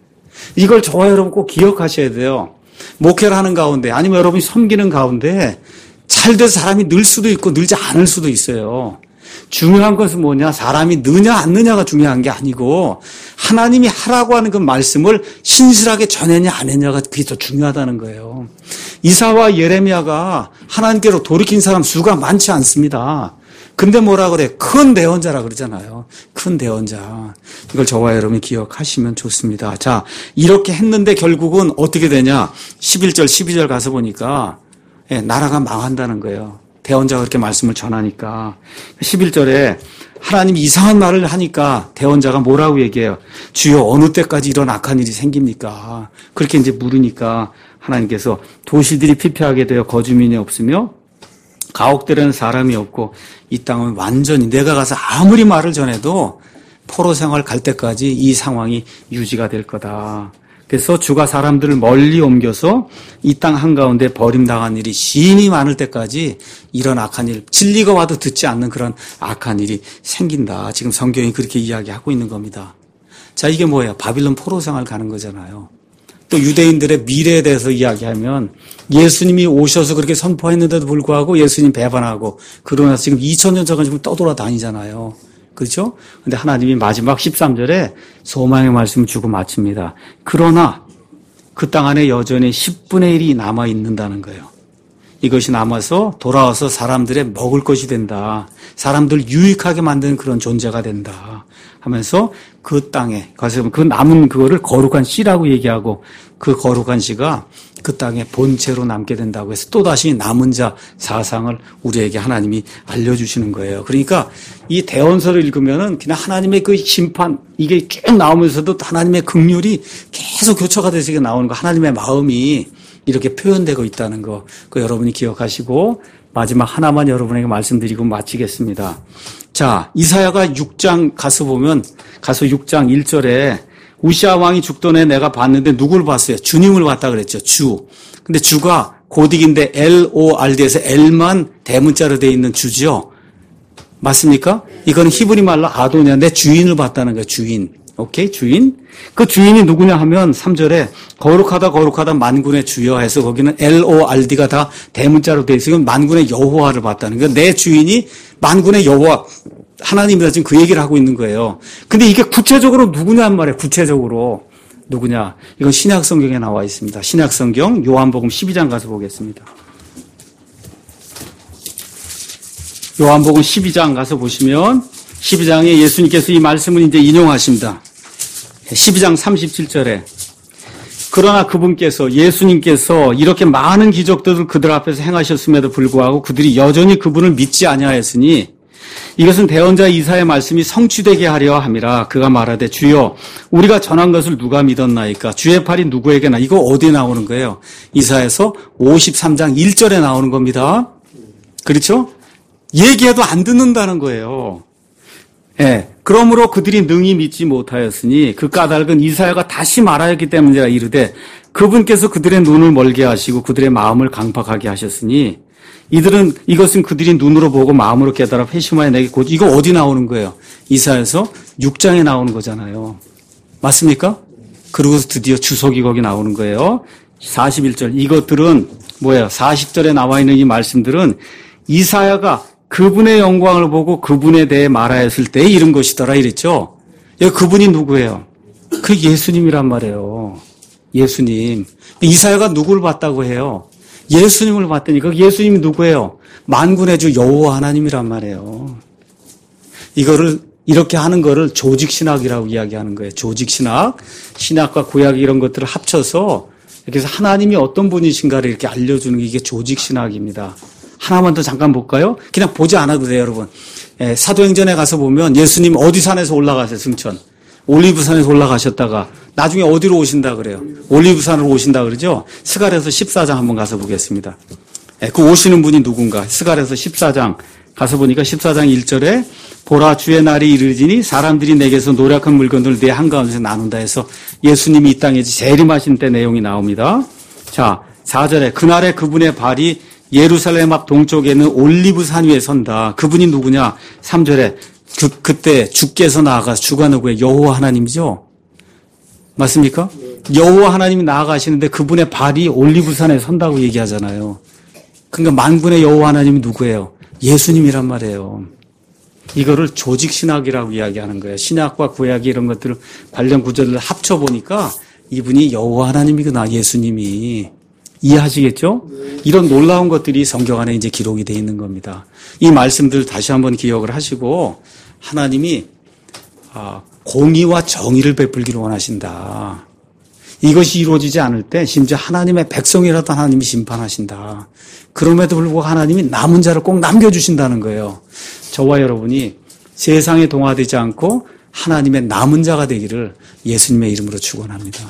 이걸 저와 여러분 꼭 기억하셔야 돼요. 목회를 하는 가운데 아니면 여러분이 섬기는 가운데 잘 돼서 사람이 늘 수도 있고 늘지 않을 수도 있어요. 중요한 것은 뭐냐? 사람이 느냐 안 느냐가 중요한 게 아니고 하나님이 하라고 하는 그 말씀을 신실하게 전했냐 안 했냐가 그게 더 중요하다는 거예요. 이사와 예레미야가 하나님께로 돌이킨 사람 수가 많지 않습니다. 근데 뭐라 그래? 큰 대언자라 그러잖아요. 큰 대언자. 이걸 저와 여러분이 기억하시면 좋습니다. 자, 이렇게 했는데 결국은 어떻게 되냐? 십일 절, 십이 절 가서 보니까 예, 나라가 망한다는 거예요. 대언자가 그렇게 말씀을 전하니까. 십일 절에 하나님이 이상한 말을 하니까 대언자가 뭐라고 얘기해요? 주여 어느 때까지 이런 악한 일이 생깁니까? 그렇게 이제 물으니까 하나님께서 도시들이 피폐하게 되어 거주민이 없으며 가옥들에는 사람이 없고 이 땅은 완전히 내가 가서 아무리 말을 전해도 포로 생활 갈 때까지 이 상황이 유지가 될 거다. 그래서 주가 사람들을 멀리 옮겨서 이 땅 한가운데 버림당한 일이 심히 많을 때까지 이런 악한 일, 진리가 와도 듣지 않는 그런 악한 일이 생긴다. 지금 성경이 그렇게 이야기하고 있는 겁니다. 자, 이게 뭐예요? 바빌론 포로 생활 가는 거잖아요. 또 유대인들의 미래에 대해서 이야기하면 예수님이 오셔서 그렇게 선포했는데도 불구하고 예수님 배반하고 그러면서 지금 이천 년 전까지 지금 떠돌아다니잖아요. 그렇죠? 근데 하나님이 마지막 십삼 절에 소망의 말씀을 주고 마칩니다. 그러나 그 땅 안에 여전히 십분의 일이 남아 있는다는 거예요. 이것이 남아서 돌아와서 사람들의 먹을 것이 된다. 사람들 유익하게 만드는 그런 존재가 된다. 하면서 그 땅에 가서 그 남은 그거를 거룩한 씨라고 얘기하고 그 거룩한 씨가 그 땅에 본체로 남게 된다고 해서 또다시 남은 자 사상을 우리에게 하나님이 알려주시는 거예요. 그러니까 이 대언서를 읽으면은 그냥 하나님의 그 심판 이게 쭉 나오면서도 하나님의 긍휼이 계속 교차가 돼서 이게 나오는 거 하나님의 마음이 이렇게 표현되고 있다는 거, 그 여러분이 기억하시고 마지막 하나만 여러분에게 말씀드리고 마치겠습니다. 자, 이사야가 육 장 가서 보면 가서 육 장 일 절에 우시아 왕이 죽던 해 내가 봤는데 누굴 봤어요? 주님을 봤다 그랬죠. 주. 근데 주가 고딕인데 엘 오 알 디에서 L만 대문자로 되어 있는 주죠. 맞습니까? 이거는 히브리 말로 아도냐, 내 주인을 봤다는 거예요. 주인. 오케이? 주인. 그 주인이 누구냐 하면 삼 절에 거룩하다 거룩하다 만군의 주여 해서 거기는 엘 오 알 디가 다 대문자로 되어 있으면 만군의 여호와를 봤다는 거예요. 내 주인이 만군의 여호와 하나님이다 지금 그 얘기를 하고 있는 거예요. 근데 이게 구체적으로 누구냐는 말이에요. 구체적으로 누구냐. 이건 신약 성경에 나와 있습니다. 신약 성경 요한복음 십이 장 가서 보겠습니다. 요한복음 십이 장 가서 보시면 십이 장에 예수님께서 이 말씀을 이제 인용하십니다. 십이 장 삼십칠 절에 그러나 그분께서 예수님께서 이렇게 많은 기적들을 그들 앞에서 행하셨음에도 불구하고 그들이 여전히 그분을 믿지 아니하였으니 이것은 대언자 이사야의 말씀이 성취되게 하려 함이라. 그가 말하되 주여 우리가 전한 것을 누가 믿었나이까? 주의 팔이 누구에게나. 이거 어디에 나오는 거예요? 이사야에서 오십삼 장 일 절에 나오는 겁니다. 그렇죠? 얘기해도 안 듣는다는 거예요. 예. 그러므로 그들이 능히 믿지 못하였으니 그 까닭은 이사야가 다시 말하였기 때문이라 이르되 그분께서 그들의 눈을 멀게 하시고 그들의 마음을 강팍하게 하셨으니 이들은 이것은 그들이 눈으로 보고 마음으로 깨달아 회심하여 내게 곧 이거 어디 나오는 거예요? 이사야에서 육 장에 나오는 거잖아요. 맞습니까? 그러고서 드디어 주석이 거기 나오는 거예요. 사십일 절 이것들은 뭐예요? 사십 절에 나와 있는 이 말씀들은 이사야가 그분의 영광을 보고 그분에 대해 말하였을 때 이런 것이더라 이랬죠. 여기 그분이 누구예요? 그 예수님이란 말이에요. 예수님. 이사야가 누구를 봤다고 해요? 예수님을 봤더니 그 예수님이 누구예요? 만군의 주 여호와 하나님이란 말이에요. 이거를 이렇게 하는 거를 조직신학이라고 이야기하는 거예요. 조직신학, 신학과 구약 이런 것들을 합쳐서 이렇게 해서 하나님이 어떤 분이신가를 이렇게 알려주는 게 이게 조직신학입니다. 하나만 더 잠깐 볼까요? 그냥 보지 않아도 돼요, 여러분. 예, 사도행전에 가서 보면 예수님 어디 산에서 올라가세요, 승천? 올리브산에서 올라가셨다가 나중에 어디로 오신다 그래요? 올리브산으로 오신다 그러죠? 스가랴서 십사 장 한번 가서 보겠습니다. 예, 그 오시는 분이 누군가? 스가랴서 십사 장 가서 보니까 십사 장 일 절에 보라 주의 날이 이르지니 사람들이 내게서 노력한 물건들을 내 한가운데서 나눈다 해서 예수님이 이 땅에 재림하신 때 내용이 나옵니다. 자, 사 절에 그날에 그분의 발이 예루살렘 앞 동쪽에는 올리브산 위에 선다. 그분이 누구냐? 삼 절에 그, 그때 주께서 나아가 주가 누구예요? 여호와 하나님이죠? 맞습니까? 여호와 하나님이 나아가시는데 그분의 발이 올리브산에 선다고 얘기하잖아요. 그러니까 만군의 여호와 하나님이 누구예요? 예수님이란 말이에요. 이거를 조직신학이라고 이야기하는 거예요. 신약과 구약이 이런 것들을 관련 구절을 합쳐보니까 이분이 여호와 하나님이구나, 예수님이. 이해하시겠죠? 이런 놀라운 것들이 성경 안에 이제 기록이 되어 있는 겁니다. 이 말씀들 다시 한번 기억을 하시고 하나님이 공의와 정의를 베풀기를 원하신다. 이것이 이루어지지 않을 때 심지어 하나님의 백성이라도 하나님이 심판하신다. 그럼에도 불구하고 하나님이 남은 자를 꼭 남겨주신다는 거예요. 저와 여러분이 세상에 동화되지 않고 하나님의 남은 자가 되기를 예수님의 이름으로 축원합니다.